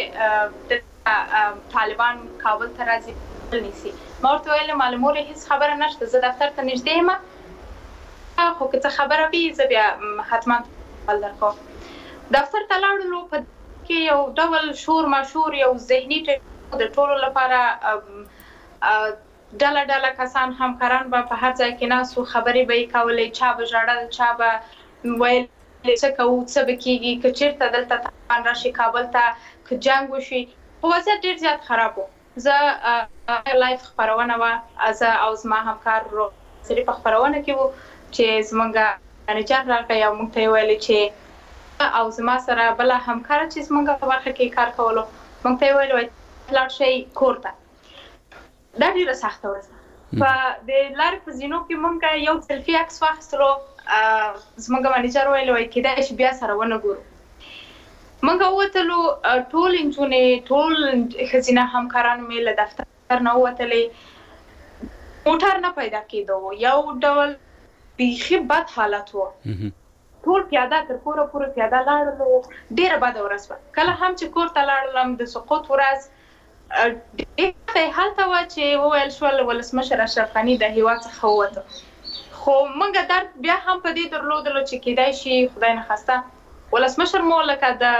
چې طالبان کابل ته راځي نیسي. ما ورته ویل معلومه هیڅ خبره نشته، زه دفتر ته نږدې یم، خو که څه خبره وي زه بیا حتما کال درکوم. دفتر ته لاړلو، په کې یو ډول شور ماشور، یو ذهني د ټولو لپاره ډله ډله کسان، همکاران به په هر ځای کې ناستو، خبرې به یې کولې، چا به ژړل، چا به ویل څه کوو، څه به کېږي، که چېرته دلته طالبان راشي کابل ته، که جنګ وشي. خو وضعیت ډېر زیات خراب و. زه لایف خپرونه وه، زه او زما همکار سړي په خپرونه کې وو چې زمونږ منیجر راغی او موږ ته یې ویلې چې او زما سره بله همکاره چې زمونږ په برخه کې کار کولو، موږ ته یې ویل وایي لاړ شئ کور ته. دا ډېره سخته ورځ ده. په د لارې په زینو کې موږ یو سیلفي عکس واخیستلو، زمونږ منیجر ویل وایي کیدای شي بیا سره ونه ګورو. موږ ووتلو، ټول نجونې، ټول ښځینه همکاران مې له دفتر نه ووتلې، موټر نه پیدا کېدو، یو ډول بیخي بد حالت و. ټول پیاده تر کوره پورې پیاده لاړلو. ډېره بده ورځ وه. کله هم چې کور ته لاړلم د سقوط ورځ، ډېر هلته وه چې وویل شول ولسمشر اشرف غني د هېواد څخه ووته. خو موږ درد بیا هم په دې درلودلو چې کیدای شي خدای نخواسته ولسمشر مو لکه د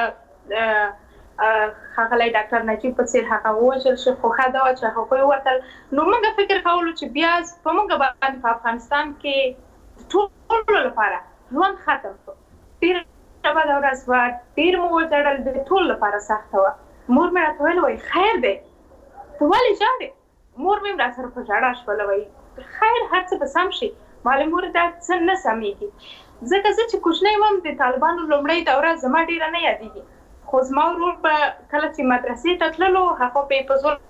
ښاغلی ډاکټر نجیب په څېر هغه ووژل شي. خو ښه دا وه چې هغوی ووتل. نو موږ فکر کولو چې بیا په موږ باندې په افغانستان کې ټولو لپاره ژوند ختم شو. ډېره بده ورځ وه، ډېر مو وژړل، د ټولو لپاره سخته وه. مور مې راته ویل وایي خیر دی، ته ولې ژاړې؟ مور مې راسره په ژړا شوله، وایي خیر هر څه به سم شي. مالې مور دا څه نه سمېږي. ځکه زه چې کوچنی وم د طالبانو لومړۍ دوره زما ډېره نه یادېږي، خو زما ورور به کله چې مدرسې ته تللو هغه به یې په زور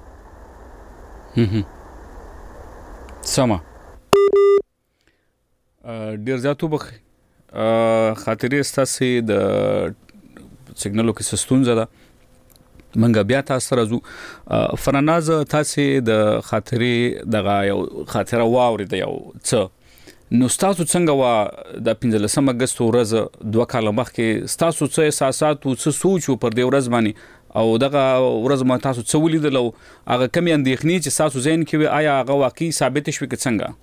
سمه ډېر زیات وبخښئ. خاطرې ستاسې د سیګنلو کې څه ستونزه ده، منګه بیا تاسو سره ځو. فرناز، تاسې د خاطرې دغه یو خاطره واورېده یو څه، نو ستاسو څنګه وه د 15 اګست ورځ 2 کاله مخکې؟ ستاسو څه احساسات او څه سوچ و پر دې ورځ باندې، او دغه ورځ ما تاسو څه ولیدل، او هغه کمې اندېښنې چې ستاسو ذهن کې وي آیا هغه واقعي ثابتې شوې که څنګه؟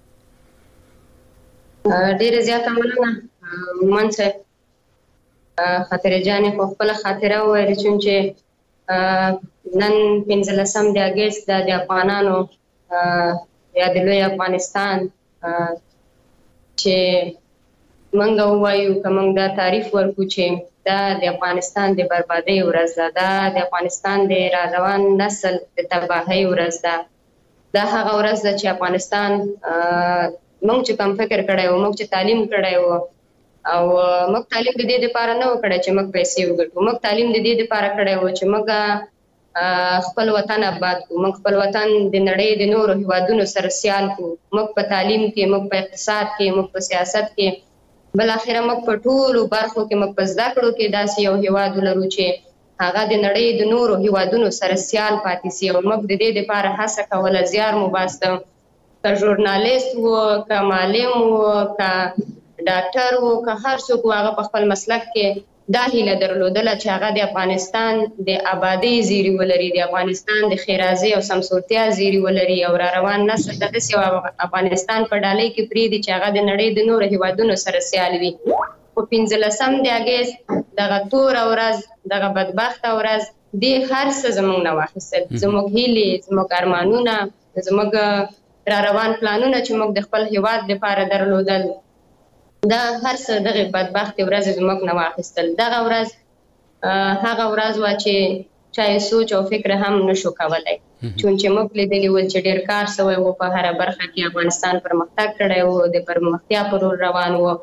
ډېره زیاته مننه مومن صاحب. خاطرې جانې خو خپله خاطره وویلې، چون چې نن 15 د اګست د افغانانو یا د لوی افغانستان چې موږ ووایو، که موږ دا تعریف ورکړو چې دا د افغانستان د بربادۍ ورځ ده، دا د افغانستان د را روان نسل د تباهۍ ورځ ده. دا هغه ورځ ده چې افغانستان موږ چې کوم فکر کړی و، موږ چې تعلیم کړی و، او موږ تعلیم د دې لپاره نه و کړی چې موږ پیسې وګټو، موږ تعلیم د دې لپاره کړی و چې موږ خپل وطن آباد کړو، موږ خپل وطن د نړۍ د نورو هیوادونو سره سیال کړو. موږ په تعلیم کې، موږ په اقتصاد کې، موږ په سیاست کې، بل اخره موږ په ټولو برخو کې، موږ په زده کړو کې داسې یو هیواد ولرو چې هغه د نړۍ د نورو هیوادونو سره سیال پاتې سي. او موږ د دې لپاره هڅه کوله، زیار مو باسته، که ژورنالیست و، که معلم و، که ډاکټر و، که هر څوک و، هغه په خپل مسلک کې دا هیله درلودله چې هغه د افغانستان د آبادۍ زیری ولري، د افغانستان د ښېرازۍ او سمسورتیا زیری ولري، او را روان نسل د داسې افغانستان په ډالۍ کې پرېږدي چې هغه د نړۍ د نورو هیوادونو سره سیال وي. خو 15 د اګست دغه توره ورځ، دغه بدبخته ورځ، دې هر څه زموږ نه واخیستل، زموږ هیلې، زموږ ارمانونه، زموږ را روان پلانونه چې موږ د خپل هیواد لپاره درلودل، دا هر څه دغه بدبختې ورځې زموږ نه واخیستل. دغه ورځ هغه ورځ وه چې چا یې سوچ او فکر هم نشو کولی، چون چې موږ لیدلي ول چې ډېر کار سوی و، په هره برخه کې افغانستان پرمختګ کړی و، د پرمختیا پر لور روان و.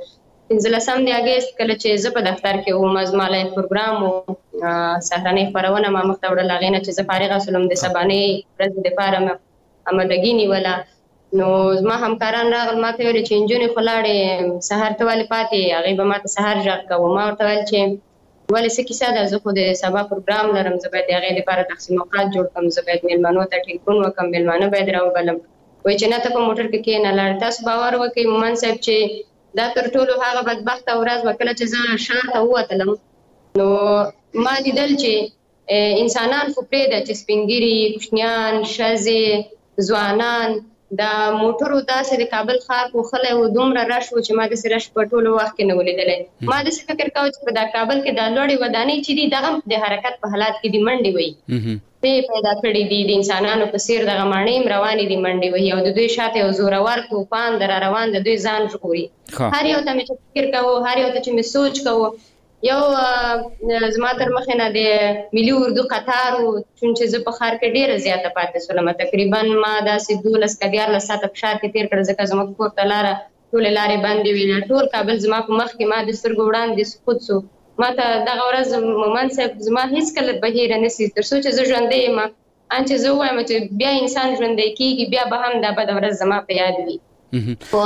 15 د اگست کله چې زه په دفتر کې وم مزماله پروګرام او سهرنۍ خبرونه ما مخته وړل غینه چې زه فارغ شوم د سبانه ورځ د پاره آمدګی نیوله نو زما همکاران راغل ما ته ویل چې انجونې خلاړې سحر ته ولې پاتې هغه به ما ته سحر ژغ کوم ما ورته ویل چې ولې څه کیسه ده زه خو د سبا پروګرام لرم زه باید هغه لپاره تقسیم اوقات جوړ کړم زه باید میلمنو ته ټلیفون وکړم میلمانه باید راوبلم وای چې نه ته په موټر کې نه لاړ تاسو باور وکړئ مومن صاحب چې دا تر ټولو هغه بدبخته ورځ وکړه چې زه شاته ووتلم نو ما لیدل چې انسانان خو پرېږده چې سپینګیري کوچنیان ښځې ځوانان دا موټرو داسې د کابل ښار پوښلی و دومره رش و چې ما داسې رش په ټولو وخت کې نه ولیدلی ما داسې فکر کوه چې په دا کابل کې دا لوړې ودانۍ چې دي دغه د حرکت په حالات کې دي منډې وایي پیدا کړي دي د انسانانو په څیر دغه ماڼۍ روانې دي منډې وهي او د دوی شاته یو زورور توپان در روان د دوی ځان ژغوري هر یو ته مې چې فکر کوو هر یو ته چې مې سوچ کوو یو زما تر مخې نه د ملي اردو قطار و چې زه په ښار کې ډېره زیاته پاتې شولم تقریبا ما داسې 12 که 14 ساعته په ښار کې تېر کړه ځکه زموږ کور ته لاره ټولې لارې بندې وې ټول کابل زما په مخ کې ما د سترګو وړاندې سقوط شو ما ته دغه ورځ مومن صاحب زما هېڅکله به هېره نه سي تر څو چې زه ژوندی یم ان چې زه ووایم چې بیا انسان ژوندی کېږي بیا به هم دا بده ورځ زما په یاد وي خو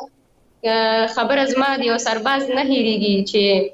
هغه خبره زما د یو سرباز نه هېرېږي چې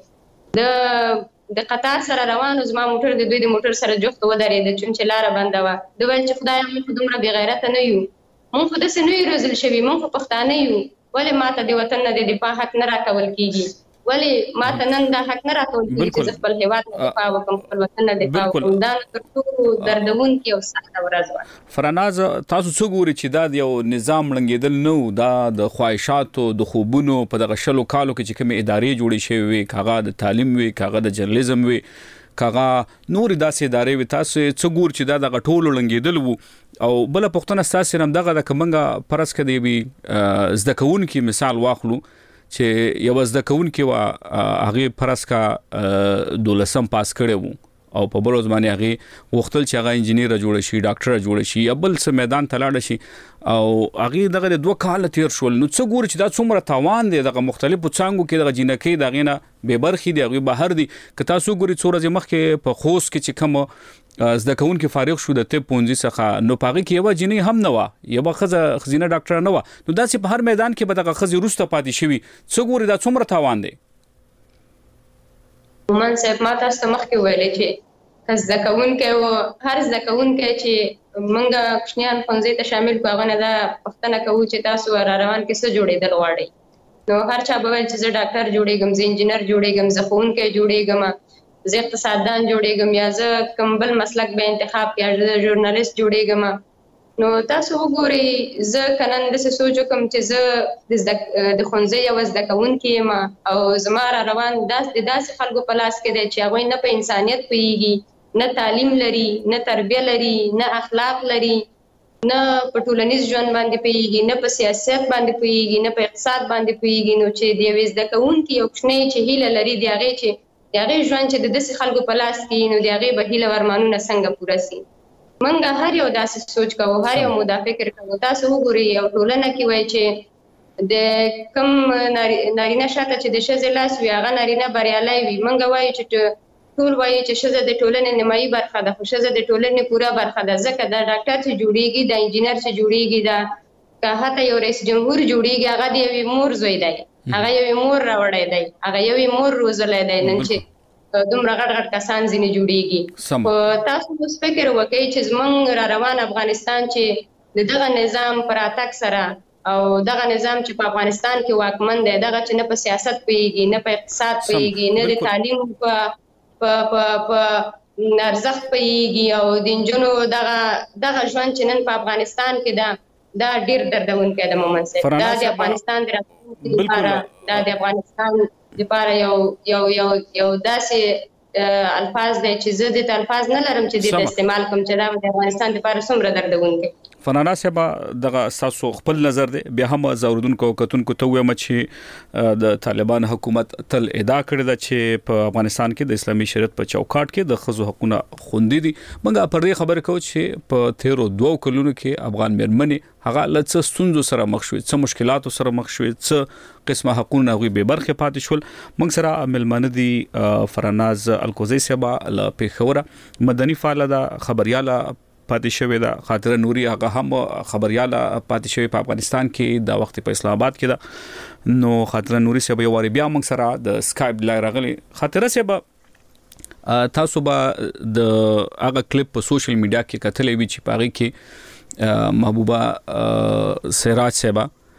د قطار سره روانو زما موټر د دوی د موټر سره جفت ودرېده چون چې لاره بنده وه ده ویل چې خدایه موږ خو دومره بېغیرته نه یو موږ خو داسې نه یو روزل شوي موږ خو پښتانه یو ولې ما ته د وطن نه د دفاع حق نه راکول کېږي ولې ما ته نن دا حق نه راکول کېږي چې زه خپل هېواد نه دفاع وکړم خپل وطن نه دفاع وکړم دا تر ټولو دردونکې او سخته ورځ وه فرناز تاسو څه ګورئ چې دا د یو نظام ړنګېدل نه و دا د خواهشاتو د خوبونو په دغه 20 کالو کې چې کومې ادارې جوړې شوې وي که هغه د تعلیم وي که هغه د جرنالیزم وي که هغه نورې داسې ادارې وي تاسو څه ګورئ چې دا دغه ټولو ړنګېدل وو او بله پوښتنه ستاسې هم دغه ده که موږ فرض کړو د یوې زده کوونکي مثال واخلو چې یو زده کوونکی و هغه فرض کا 12 پاس کړي وو او په بل ځمانه هغه وختل چې هغه انجینیر جوړ شي ډاکټر جوړ شي یا بل څه میدان ته لاړ شي او هغه دغه 2 کال تیر شول نو څه ګوري چې دا څومره تاوان دی دغه مختلفو څنګهو کې دغه جنکې دغه نه به برخي دی هغه بهر دی که تاسو ګوري څوره مخکې په خوست کې چې کوم زده کوونکي فارغ شو د طب پونځي څخه نو پاغي کې یو جنې هم نه و یو خزینه ډاکټر نه و نو داسې په هر میدان کې به دغه خزي روسته پاتې شوی څه ګوري دا څومره تاوان دی مومن صاحب ما تاسو مخکې ویلې چې زده کوونکی او هر زده کوونکی چې موږ کوچنیان ښوونځي ته شامل کړو هغه نه دا پوښتنه کوو چې تاسو را روان کې څه جوړېدل غواړئ نو هر چا به ویل چې زه ډاکټر جوړېږم زه انجینر جوړېږم زه ښوونکی جوړېږم زه اقتصاددان جوړېږم یا زه کوم بل مسلک به انتخاب کړم یا زه ژورنالیست جوړېږم نو تاسو وګورئ زه که نن داسې سوچ وکړم چې زه د ښوونځي یوه زده کوونکې یم او زما را روان داسې خلکو په لاس کې دی چې هغوی نه په انسانیت پوهېږي نه تعلیم لري نه تربیه لري نه اخلاق لري نه په ټولنیز ژوند باندې پوهېږي نه په سیاست باندې پوهېږي نه په اقتصاد باندې پوهېږي نو چې د یوې زده کوونکي یو کوچنی چې هیله لري د هغې ژوند چې د داسې خلکو په لاس کې نو د هغې به هیله ورمانونه څنګه پوره سي موږ هر یو داسې سوچ کوو هر یو مو دا فکر کوو تاسو وګورئ یو ټولنه کې وایي چې د کوم نارینه شاته چې د ښځې لاس وي هغه نارینه بریالی وي موږ وایو چې ټول وایي چې ښځه د ټولنې نیمایي برخه ده خو ښځه د ټولنې پوره برخه ده ځکه دا ډاکټر چې جوړېږي دا انجینر چې جوړېږي دا که حتی یو رئیس جمهور جوړېږي هغه د یوې مور زوی دی هغه یوې مور راوړی دی هغه یوې مور روزلی دی نن چې دومره غټ غټ کسان ځینې جوړېږي خو تاسو اوس فکر وکړئ چې زموږ را روان افغانستان چې د دغه نظام په راتګ سره او دغه نظام چې په افغانستان کې واکمن دی دغه چې نه په سیاست پوهېږي نه په اقتصاد پوهېږي نه د تعلیم په ارزښت پوهېږي او د نجونو دغه ژوند چې نن په افغانستان کې دا ډېر دردونکی ده مومن صاحب دا د افغانستان د راتلونکي لپاره دا د افغانستان لپاره یو داسې الفاظ دی چې زه دې ته الفاظ نه لرم چې دې ته استعمال کوم چې دا د افغانستان لپاره څومره دردونکی فنانا صاحب دغه تاسو خپل نظر دی بیا هم زوردونکو کتونکو ته وایم چې د طالبان حکومت تل ادعا کړې ده چې په افغانستان کې د اسلامي شریعت په چوکاټ کې د خزو حقوقونه خوندي دي موږ پر دې خبره کوو چې په 13 کلونو کې افغان مېرمنې هغه لڅ ستونزو سره مخ شوې څه مشکلاتو سره مخ شوې څه قسمه حقوقونه غوي به برخه پاتې شول موږ سره ملمنه دي فرناز الکوزی صاحب له پیښوره مدني فعال ده خبرياله پاتې شوې ده خاطره نوري هغه هم خبرياله پاتې شوې په افغانستان کې د وخت په اسلام آباد کې ده نو خاطره نوري صاحب یو واری بیا موږ سره د سکایپ لای راغلي خاطره صاحب تاسو به د هغه کلیپ په سوشل میډیا کې کتلې وی چې پاره کې محبوبه سراج صاحب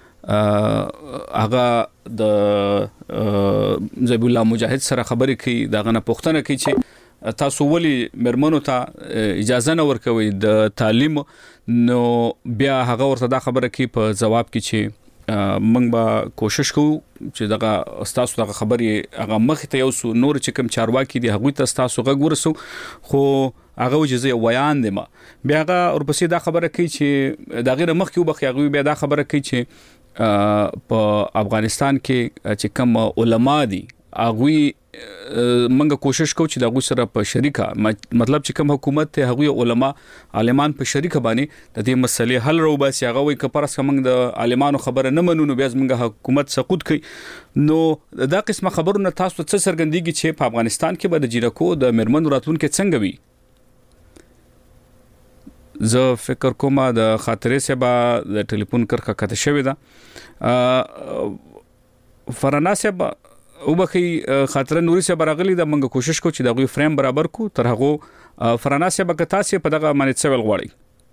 هغه د زبی الله مجاهد سره خبرې کوي دغه نه پوښتنه کوي چې تاسو ولي مرمنو ته اجازه نه ورکوي د تعلیم نو بیا هغه ورته دا خبره کوي په جواب کې چې موږ به کوشش کوو چې دغه تاسو دغه خبرې هغه مخ ته یو سو نور چې کوم چارواکي دي هغه ته تاسو غږ ورسو خو هغه وجزه ویان دي ما بیا هغه ورپسې دا خبره کوي چې دا غیر مخ کې وبخي هغه بیا دا خبره کوي چې په افغانستان کې چې کوم علما دي هغه منګه کوشش کوو چې دا غو سره په شریکه مطلب چې کوم حکومت ته هغه علما عالمان په شریکه باندې د دې مسلې حل راو باسي هغه وي کپرس کوم د عالمانو خبره نه منونو بیا زمونږ حکومت سقوط کوي نو دا قسمه خبرونه تاسو څه سرګندېږي چې په افغانستان کې به د جیرکو د مرمن راتلونکو څنګه وي زه فکر کوم د خاطرې سبا د ټلیفون کرخه کته شوې ده فرنا سبا وبخي خاطر نوري سره برغلي د منګه کوشش کو چې دغه فریم برابر کو تر هغه فرنا سره بکتا سي په دغه باندې څول غواړي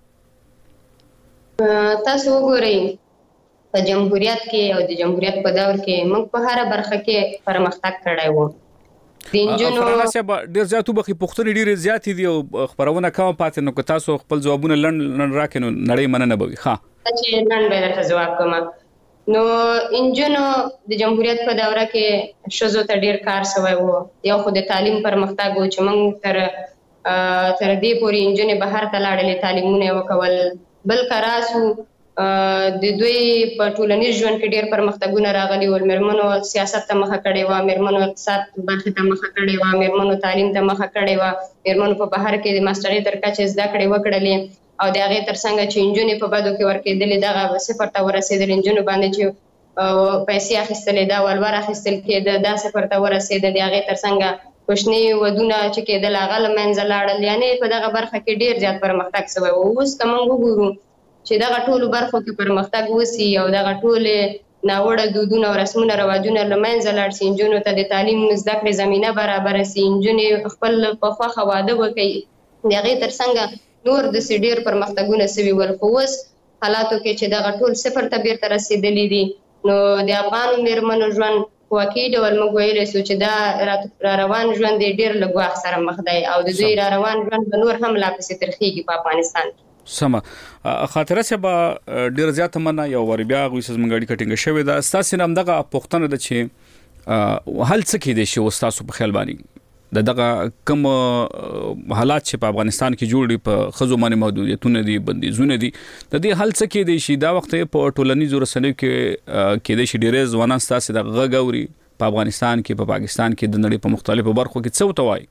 تاسو وګورئ په جمهوریت کې او د جمهوریت په دور کې موږ په هر برخه کې پرمختګ کړی وو فرنا سره ډیر زیاتو بخي پختنې ډیر زیات دي او خبرونه کوم پاتې نو که تاسو خپل ځوابونه لن راکینو نړۍ مننه بوي ها چې نن به درته جواب کوم نو انجنو د جمهوریت په دوره کې شوزو ته ډیر کار شوی وو یو خو د تعلیم پرمختګ و چې موږ تر دې پورې انجنې بهر ته لاړلې تعلیمونه وکول بل کراسو د دوی په ټولنیز ژوند کې ډیر پرمختګونه راغلي ول مرمنو سیاست ته مخه کړي و مرمنو اقتصاد برخه ته مخه کړي و مرمنو تعلیم ته مخه کړي و مرمنو په بهر کې د ماسترۍ تر کچه زده کړې وکړلې او د هغه ترڅنګ چې انجنې په بدو کې ورکېدلې دغه صفر ته ورسېدل انجنو باندې چې پیسې اخیستلې دا ولور اخیستل کېده دا صفر ته ورسېدل د هغه ترڅنګ کوشنی ودونه چې کېدل هغه لمنځه لاړل یعنی په دغه برخه کې ډیر زیات پرمختګ شوی او اوس کوم وګورو چې دغه ټول برخو کې پرمختګ وسی او دغه ټول ناوړه دودونه او رسمونه رواجونه لمنځه لاړ شي انجنو ته د تعلیم زده کړې زمينه برابر شي انجنې خپل په خوخه واده وکړي د هغه ترڅنګ نور د سډیر پرمختګونه سوي ول خو اوس حالاتو کې چې دغه ټول صفر ته بیرته رسیدلې دي نو د افغان میرمنو ژوند واقعي ډول موږ ویلی سو چې دا را روان ژوند ډیر لګواخ سره مخ دی او د دوی را روان ژوند نور هم لا پسې ترخیږي په افغانستان کې سم خاطره سبا ډیر زیات منه یو ور بیا غوښ زمګړی کټینګ شوی دا استاسو نام دغه پښتنه د چې هل څه کې دي چې استاسو په خیال باندې دغه کوم حالات چې په افغانستان کې جوړ دي په خزو باندې محدودیتونه دي بندیزونه دي د دې حل څه کې دي چې دا وخت په ټولنیزو رسنیو کې د شډیره ځوانان ستاسو د غغوري په افغانستان کې په پاکستان کې د نړۍ په مختلفو برخو کې څه وتوای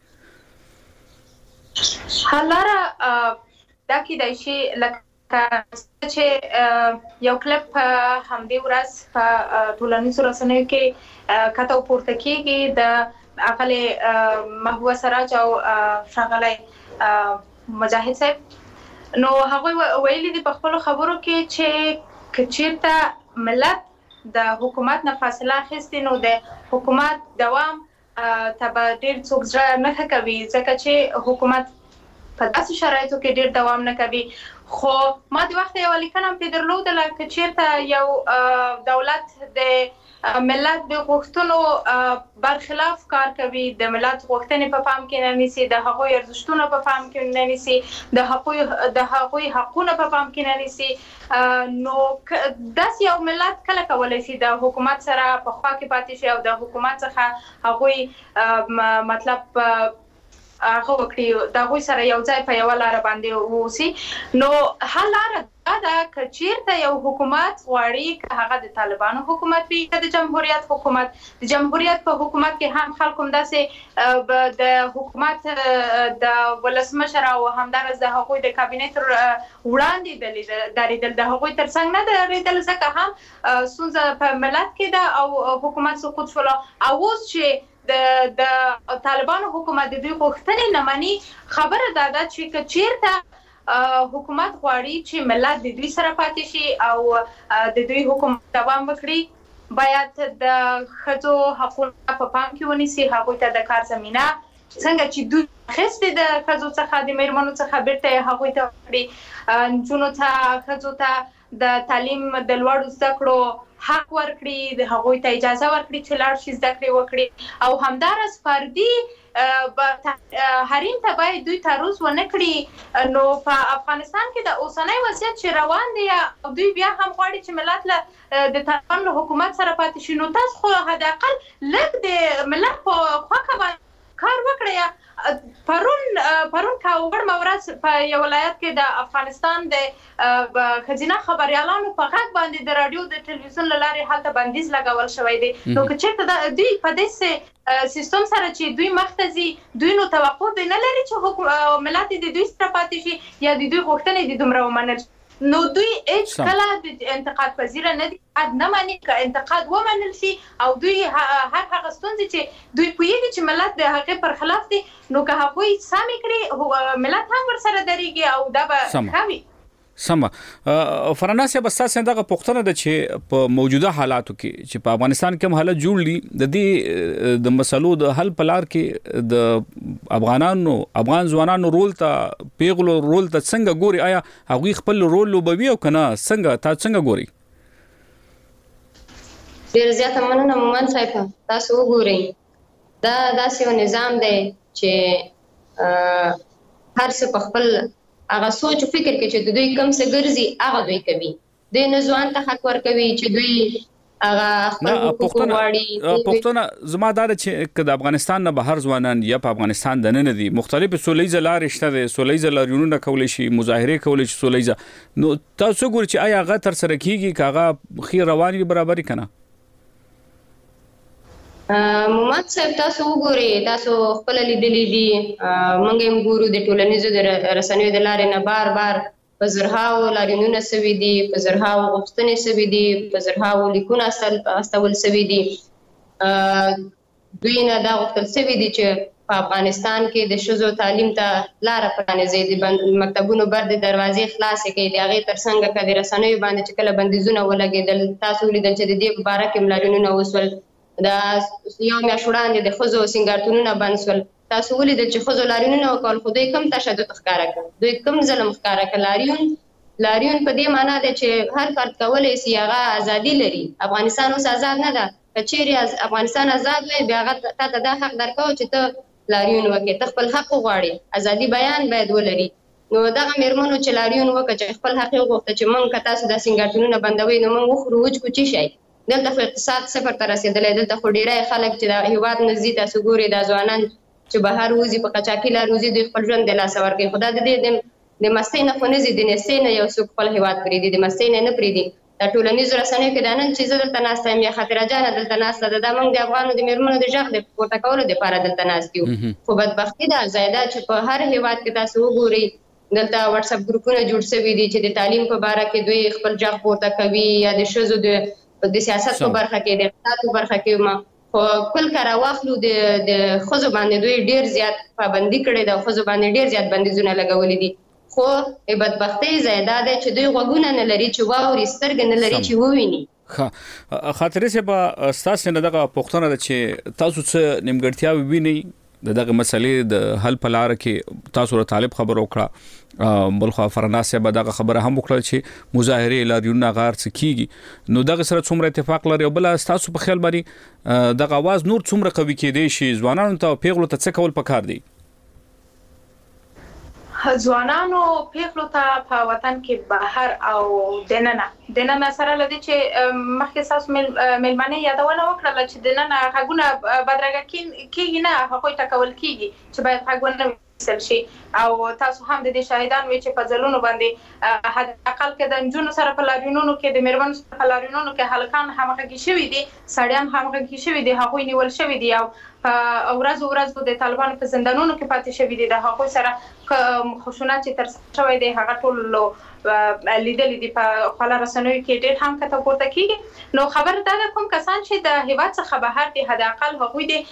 حلاره دا کې د شي لکه چې یو کلیپ همدې ورځ په ټولنیزو رسنیو کې کته پورته کېږي د اقل محبوبه سراج او شغلای مجاهد صاحب نو هغه ویلي دي په خپل خبرو کې چې کچیرته ملت د حکومت نه فاصله اخیستي نو د حکومت دوام تبا ډیر څوک نه کوي ځکه چې حکومت په داسې شرایطو کې ډیر دوام نه کوي خو ما د وخت یو لیکنه په درلودله چې چیرته یو دولت د ملت د غوښتنو برخلاف کار کوي د ملت غوښتنې په پام کې نه نیسي د هغوی ارزښتونه په پام کې نه نیسي د هغوی حقونه په پام کې نه نیسي نو داس یو ملت کله کولای شي د حکومت سره په خوا کې پاتې شي او د حکومت څخه هغوی مطلب هغه وکړي د هغوی سره یو ځای په یو لار باندې ووسی نو حل لاره دا کچیرته یو حکومت غواړي که هغه د طالبانو حکومت وي که د جمهوریت حکومت د جمهوریت په حکومت کې هم خلکو داسې د حکومت د ولسمشر او همدارس د هغوی د کابینې تر وړاندې درېدل د هغوی تر څنګ نه درېدل ځکه هم ستونزه په ملت کې ده او حکومت سقوط شوله او اوس چې د طالبانو حکومت د دوی غوښتنې نه مني خبره دا ده چې که چیرته حکومت غواړي چې ملت د دوی سره پاتې شي او د دوی حکومت دوام وکړي باید د ښځو حقونه په پام کې ونیسي هغوی ته د کار زمینه څنګه چې دوی اخیستې د ښځو څخه د میرمنو څخه بیرته یې هغوی ته وکړي نجونو ته ښځو ته د تعلیم د لوړو زده کړو حق ورکړي د هغوی ته اجازه ورکړي چې لاړ شي زده کړې وکړي او همدارس فردي حریم ته باید دوی تعرض ونه کړي نو په افغانستان کې د اوسنۍ وضعیت چې روان دی او دوی بیا هم غواړي چې ملت له د طالبانو حکومت سره پاتې شي نو تاسو خو حداقل لږ د ملت په خوښه باندې کار وکړئ پرون کاوړ مورز په یو ولایت کې د افغانستان د خزینه خبريالانو په غږ باندې د رادیو د ټلویزیون لارې هلته بندیز لګول شوی دی نو که چېرته دوی په دې سیستم سره چې دوی مختزي دوی نو توقع دی نه لري چې ملت د دوی سره پاتې شي یا د دوی غوښتنې د دومره ومنل نو دوی هیڅ کله د انتقاد پذیر نه دي نه مانی که انتقاد ومنل شي او دوی هر هغه ستونزې چې دوی پوهیږي چې ملت د هغې پر خلاف دي نو که هغوی سمې کړي ملت هم ورسره درېږي او دا به ښه وي سم فرنا صاحب اساسا دغه پوښتنه ده چې په موجوده حالاتو کې چې په افغانستان کې هم حالت جوړ دي د دې د مسلو د حل په لار کې د افغان ځوانانو رول ته پیغلو رول ته څنګه ګوري آیا هغوی خپل رول لوبوي او کنه څنګه ګوري ډیر زیاته مننه مومن صاحب تاسو وګورئ دا داسې نظام دی چې هر څه په خپل هغه سوچ او فکر کې چې دوی کم څه ګرځي هغه دوی کوي د نزوان ته حق ورکوي چې دوی هغه خپل حقوق غواړي پښتون زما دا چې د افغانستان نه بهر ځوانان یا په افغانستان د نه دي مختلف سولېزه لارې شته دي سولېزه لارونه کولای شي مظاهره کولای شي سولېزه نو تاسو ګورئ چې آیا هغه تر سره کیږي کاغه خیر رواني برابرۍ کنه محمد صاحب تاسو وګورئ تاسو خپل لیدلې دي موږ هم ګورو د ټولنیزو د رسنیو د لارې نه بار بار په زرهاو لاریونونه سوي دي په زرهاو غوښتنې سوي دي په زرهاو لیکونه استول سوي دي دوی نه دا غوښتل سوي دي چې په افغانستان کې د ښځو تعلیم ته لار پرانیزي د مکتبونو بر د دروازې خلاصې کړي د هغې تر څنګ که د رسنیو باندې چې کله بندیزونه ولګېدل تاسو ولیدل چې د دې په باره کې لاریونونه وسول دا یو میاشت وړاندې د ښځو سینګارتونونه بند شول تاسو ولیدل چې ښځو لاریونونه وکول خو دوی کم تشدد ښکاره کړ دوی کم ظلم ښکاره کړ لاریون په دې معنا ده چې هر فرد کولی شي هغه ازادي لري افغانستان اوس آزاد نه ده که چیرې افغانستان آزاد وي بیا هغه تا ته دا حق درکوي چې ته لاریون وکړې ته خپل حق وغواړې ازادي بیان باید ولري نو دغه میرمنو چې لاریون وکړه چې خپل حق وغوښته چې موږ که تاسو دا سینګارتونونه بندوئ نو موږ وخورو وچکو څه شی دلته خو اقتصاد صفر ته رسېدلی دلته خو ډېری خلک چې د هېواد نه ځي تاسو ګورئ دا ځوانان چې بهر وځي په قاچاقي لار وځي دوی خپل ژوند د لاسه ورکوي خو دا د دې د مستۍ نه خو نه ځي د نېستۍ نه یو څوک خپل هېواد پرېږدي د مستۍ نه پرېږدي دا ټولنیزو رسنیو کې دا نن چې زه دلته ناسته یم یا خاطره جانه دلته ناسته ده دا موږ د افغانو د میرمنو د غږ د پورته کولو دپاره دلته ناست یو خو بدبختي ده ځایده چې په هر هېواد کې تاسو وګورئ دلته واتساپ ګروپونه جوړ شوي دي چې د تعلیم په باره کې دوی خپل غږ پورته کوي یا د ښځو د سیاست په برخه کې د اقتصاد په برخه کې ما خو کل کار واخلو د ښځو باندې دوی ډیر زیات پابندي کړې ده ښځو باندې ډیر زیات بندیزونه لګولي دي خو بدبختي زیاده ده چې دوی غوږونه نه لري چې واوري سترګې نه لري چې وویني خاطرې سه په اساس نه دغه پوښتنه ده چې تاسو څه نیمګړتیاوې وینئ دغه مسلې د حل په لار کې تاسو ته طالب خبر وکړه بلخوا فرنا صاحب دغه خبره هم وکړه چې مظاهره لاریون غار څه کیږي نو دغه سره څومره اتفاق لري او بل تاسو په خیال باندې دغه आवाज نور څومره قوي کېدی شي ځوانانو ته پیغلو ته څه کول پکار دي ځوانانو پیغلو ته په وطن کې بهر او دننه سره لدی چې مخکې تاسو ملمنه یادونه وکړه چې دننه غږونه بدرګه کیږي نه هغوی ټاکل کیږي چې باید غږونه سل شي او تاسو هم د دې شاهدان وي چې په ځلونو باندې حد اقل کې د جنونو سره په لاریونونو کې د میرمنو سره په لاریونونو کې هلکان همغږي شوي دي سړیان همغږي شوي دي هغوی نیول شوي دي او ورځ د طالبانو په زندانونو کې پاتې شوي دي د هغوی سره خشونت چې ترسره شوی دی هغه ټول لیدلې دي په خپل رسنیو کې ډېر هم کته پورته کیږي نو خبر دا کوم کسان چې د هیواد څخه بهر دي حد اقل هغوی دي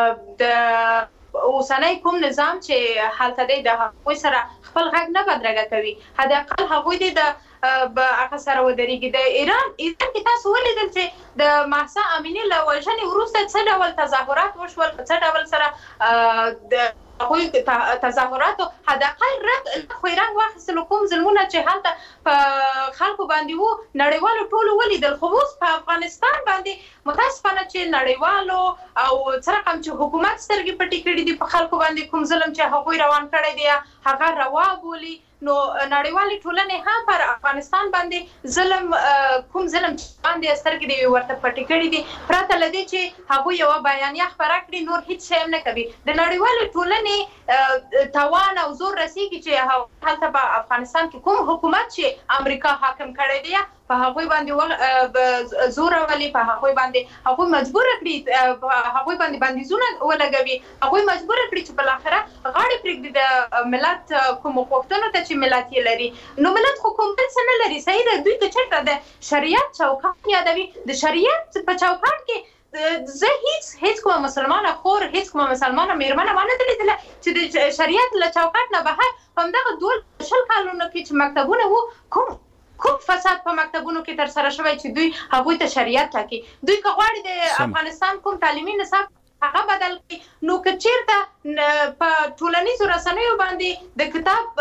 د اوسنۍ کوم نظام چې حالت دی د هغوی سره خپل غږ نه بدرګه کوي حد اقل هغوی دي د هغه سره ودرېږي د ایران کې تاسو ولیدل چې د مهسا امینی له وژنې وروسته څه ډول تظاهرات وشول څه ډول سره د هغوی تظاهراتو حد اقل رنګ واخیستلو کوم ظلمونه چې هلته په خلکو باندې وو نړیوالو ټولو ولیدل خو اوس په افغانستان باندې متاسفانه چې نړیوالو او څه رقم چې حکومت سترګې پټې کړې دي په خلکو باندې کوم ظلم چې هغوی روان کړی دی هغه روا بولي نو نړیوالې ټولنې هم پر افغانستان باندې ظلم کوم ظلم چې باندې سترګې دی ورته پټې کړې دي پرته له دې چې هغوی یوه بیانیه خپره کړي نور هیڅ شی هم نه کوي د نړیوالې ټولنې توان او زور رسېږي چې هلته په افغانستان کې کوم حکومت چې امریکا حاکم کړی دی په هغوی باندې زور ولي په هغوی باندې هغوی مجبور کړي هغوی باندې بندیزونه ولګوي هغوی مجبور کړي چې بل اخره غاړه پرېږدي د ملت کوم غوښتنو ته چې ملت یې لري نو ملت خو کوم بل څه نه لري صحیح ده دوی ته چېرته د شریعت چوکاټ یادوي د شریعت په چوکاټ کې زه هیڅ کومه مسلمانه خور هیڅ کومه مسلمانه میرمنه ما نه ده لیدله چې د شریعت له چوکاټ نه بهر په همدغه 2 کالونو کې چې مکتبونه وو کوم فساد په مکتبونو کې تر سره شوی چې دوی هغوی ته شریعت ټاکي دوی که غواړي د افغانستان کوم تعلیمي نصاب هغه بدل کړي نو که چېرته په ټولنیزو رسنیو باندې د کتاب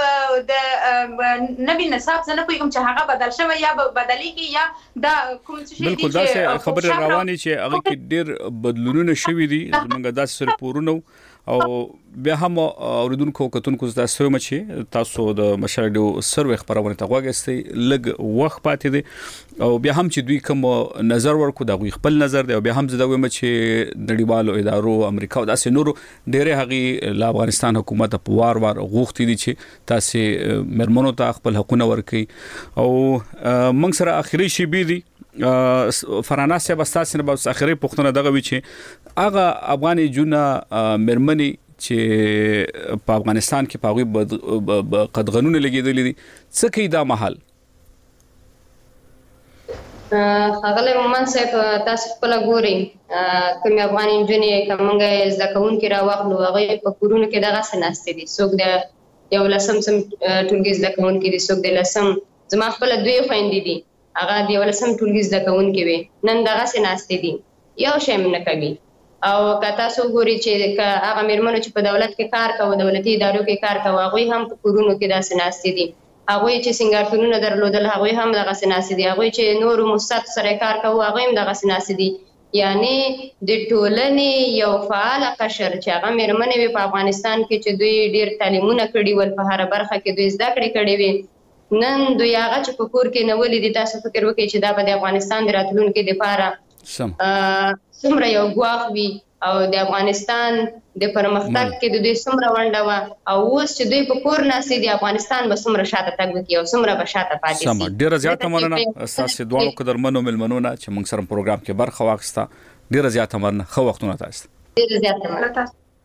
د نوي نصاب زه نه پوهېږم چې هغه بدل شوی یا بدلیږي یا دا کوم څه شي دي بالکل داسې خبرې روانې چې هغه کې ډېر بدلونونه شوي دي زموږ داسې رپورونه او بیا هم اوریدونکو کتونکو تاسو هم چې تاسو د مشال ډیو سروې خبرونه ته غوښتي لګ وخت پاتې دي او بیا هم چې دوی کوم نظر ورکو دا غوي خپل نظر دی او بیا هم زده وایم چې نړیوالو ادارو امریکا او داسې نورو ډېرې هغه ل افغانستان حکومت په وار غوښتي دي چې تاسو مرمنو ته خپل حقونه ورکړي او موږ سره اخیری شی بي دي فرانه صاحب تاسو نه به اخیری پوښتنه دغه وی چې هغه افغاني جونه مرمني چې په افغانستان کې پاغي قدغنونه لګیدلې دي څه کوي دا محل هغه مومن صاحب تاسو خپل ګوري کوم افغاني جنې کومه زکون کې راوغلو هغه په کورونو کې دغه سناستې دي څوک د یو لسم ټولګي زکون کې دي څوک د لسم زما خپل دوی خويندې دي هغه د یو لسم ټولګي زکون کې وي نن دغه سناستې دي یو شی نه کوي او که تاسو ګوري چې هغه میرمنو چې په دولت کې کار کوي دولتي ادارو کې کار کوي هغه هم په کورونو کې داسې ناستې دي هغه چې سنگارتونونه درلودل هغه هم دغه سناستې دي هغه چې نور مستد سره کار کوي هغه هم دغه سناستې دي یعنی د ټولنې یو فعال قشر چې هغه میرمنې وي په افغانستان کې چې دوی ډیر تعلیمونه کړي ول په هر برخه کې دوی زده کړې کړي وي نن دوی هغه چې په کور کې نه ولې دي تاسو فکر وکړئ چې دا به د افغانستان د راتلونکو لپاره څومره یو ګواښ وي او د افغانستان د پرمختګ کې د دوی څومره ونډه وه او اوس چې دوی په کور ناستې دي افغانستان به څومره شاته تګ وکړي او څومره به شاته پاتې شي ډېره زیاته مننه ستاسو دواړو قدرمنو مېلمنو چې موږ سره پروګرام کې برخه واخیسته ډېره زیاته مننه خو وختونه تاسو ډېره زیاته مننه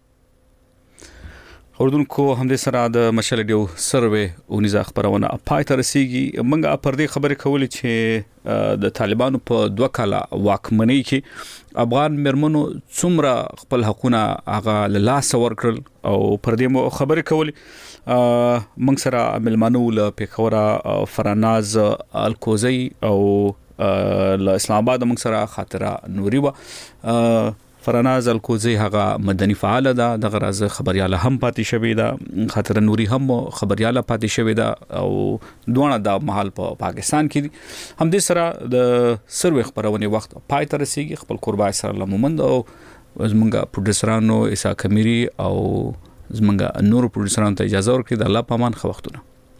اوردونکو همدې سره د مشال ډیو سروې اونیزه خبرونه پای ته رسیدي منګه پر دې خبرې کولې چې د طالبانو په 2 کاله واکمنۍ کې افغان مرمنو څومره خپل حقونه هغه لاس ورکړل او پر دې مو خبرې کولې موږ سره ملمنو له پیښوره فرناز الکوزی او له اسلام آباد موږ سره خاطره نوري و فرناز الکوزی هغه مدني فعال ده د غرض خبرياله هم پاتې شوی ده خاطر نوري هم خبرياله پاتې شوی ده او دوه د محل په پاکستان کې دي هم د سره د سروې خبرونه وخت پای ته رسیدي خپل قربای سره لمومند او زمونږ پروډوسرانو عیسی کمیری او زمونږ نور پروډوسرانو ته اجازه ورکړي د الله پامان خو وختونه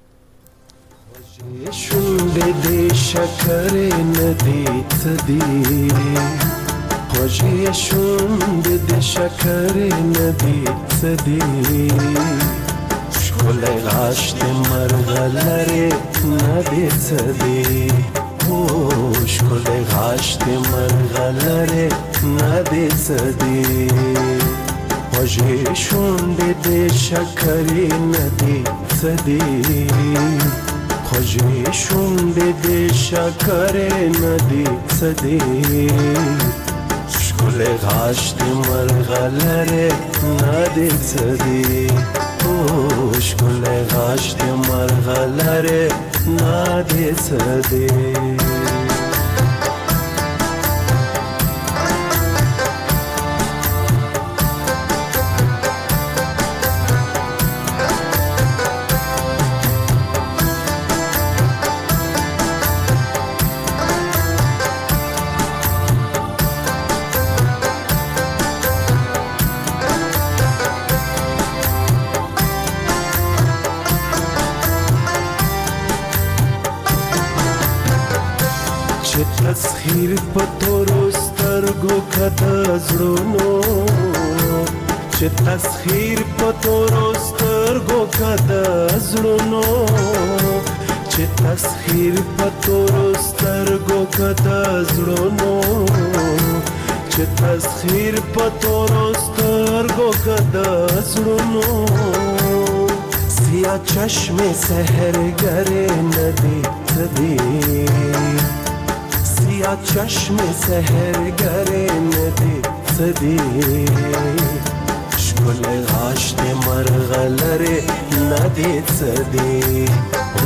شونډې دې شکر ندی تدی خوږې شونډې دې شکر ندی تدی شکل غاشت مرغلره ندی صدی شکل غاشت مرغلره ندی صدی وجه شونده ده شکری ندی صدی خوجه شونده ده شکری ندی صدی شکل غاشت مرغلره ندی صدی شکل غاشت مرغلره ندی صدی تسخیر پتورو سترګو کته زړونو چې تسخیر پتورو سترګو کته زړونو چې تسخیر پتورو سترګو کته زړونو چې تسخیر پتورو سترګو کته زړونو سیا چشم سحرګره ندی صدی یا چشم سحرگره ندی صدی شکل غاشت مرغلره ندی صدی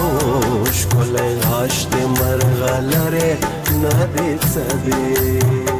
شکل غاشت مرغلره ندی صدی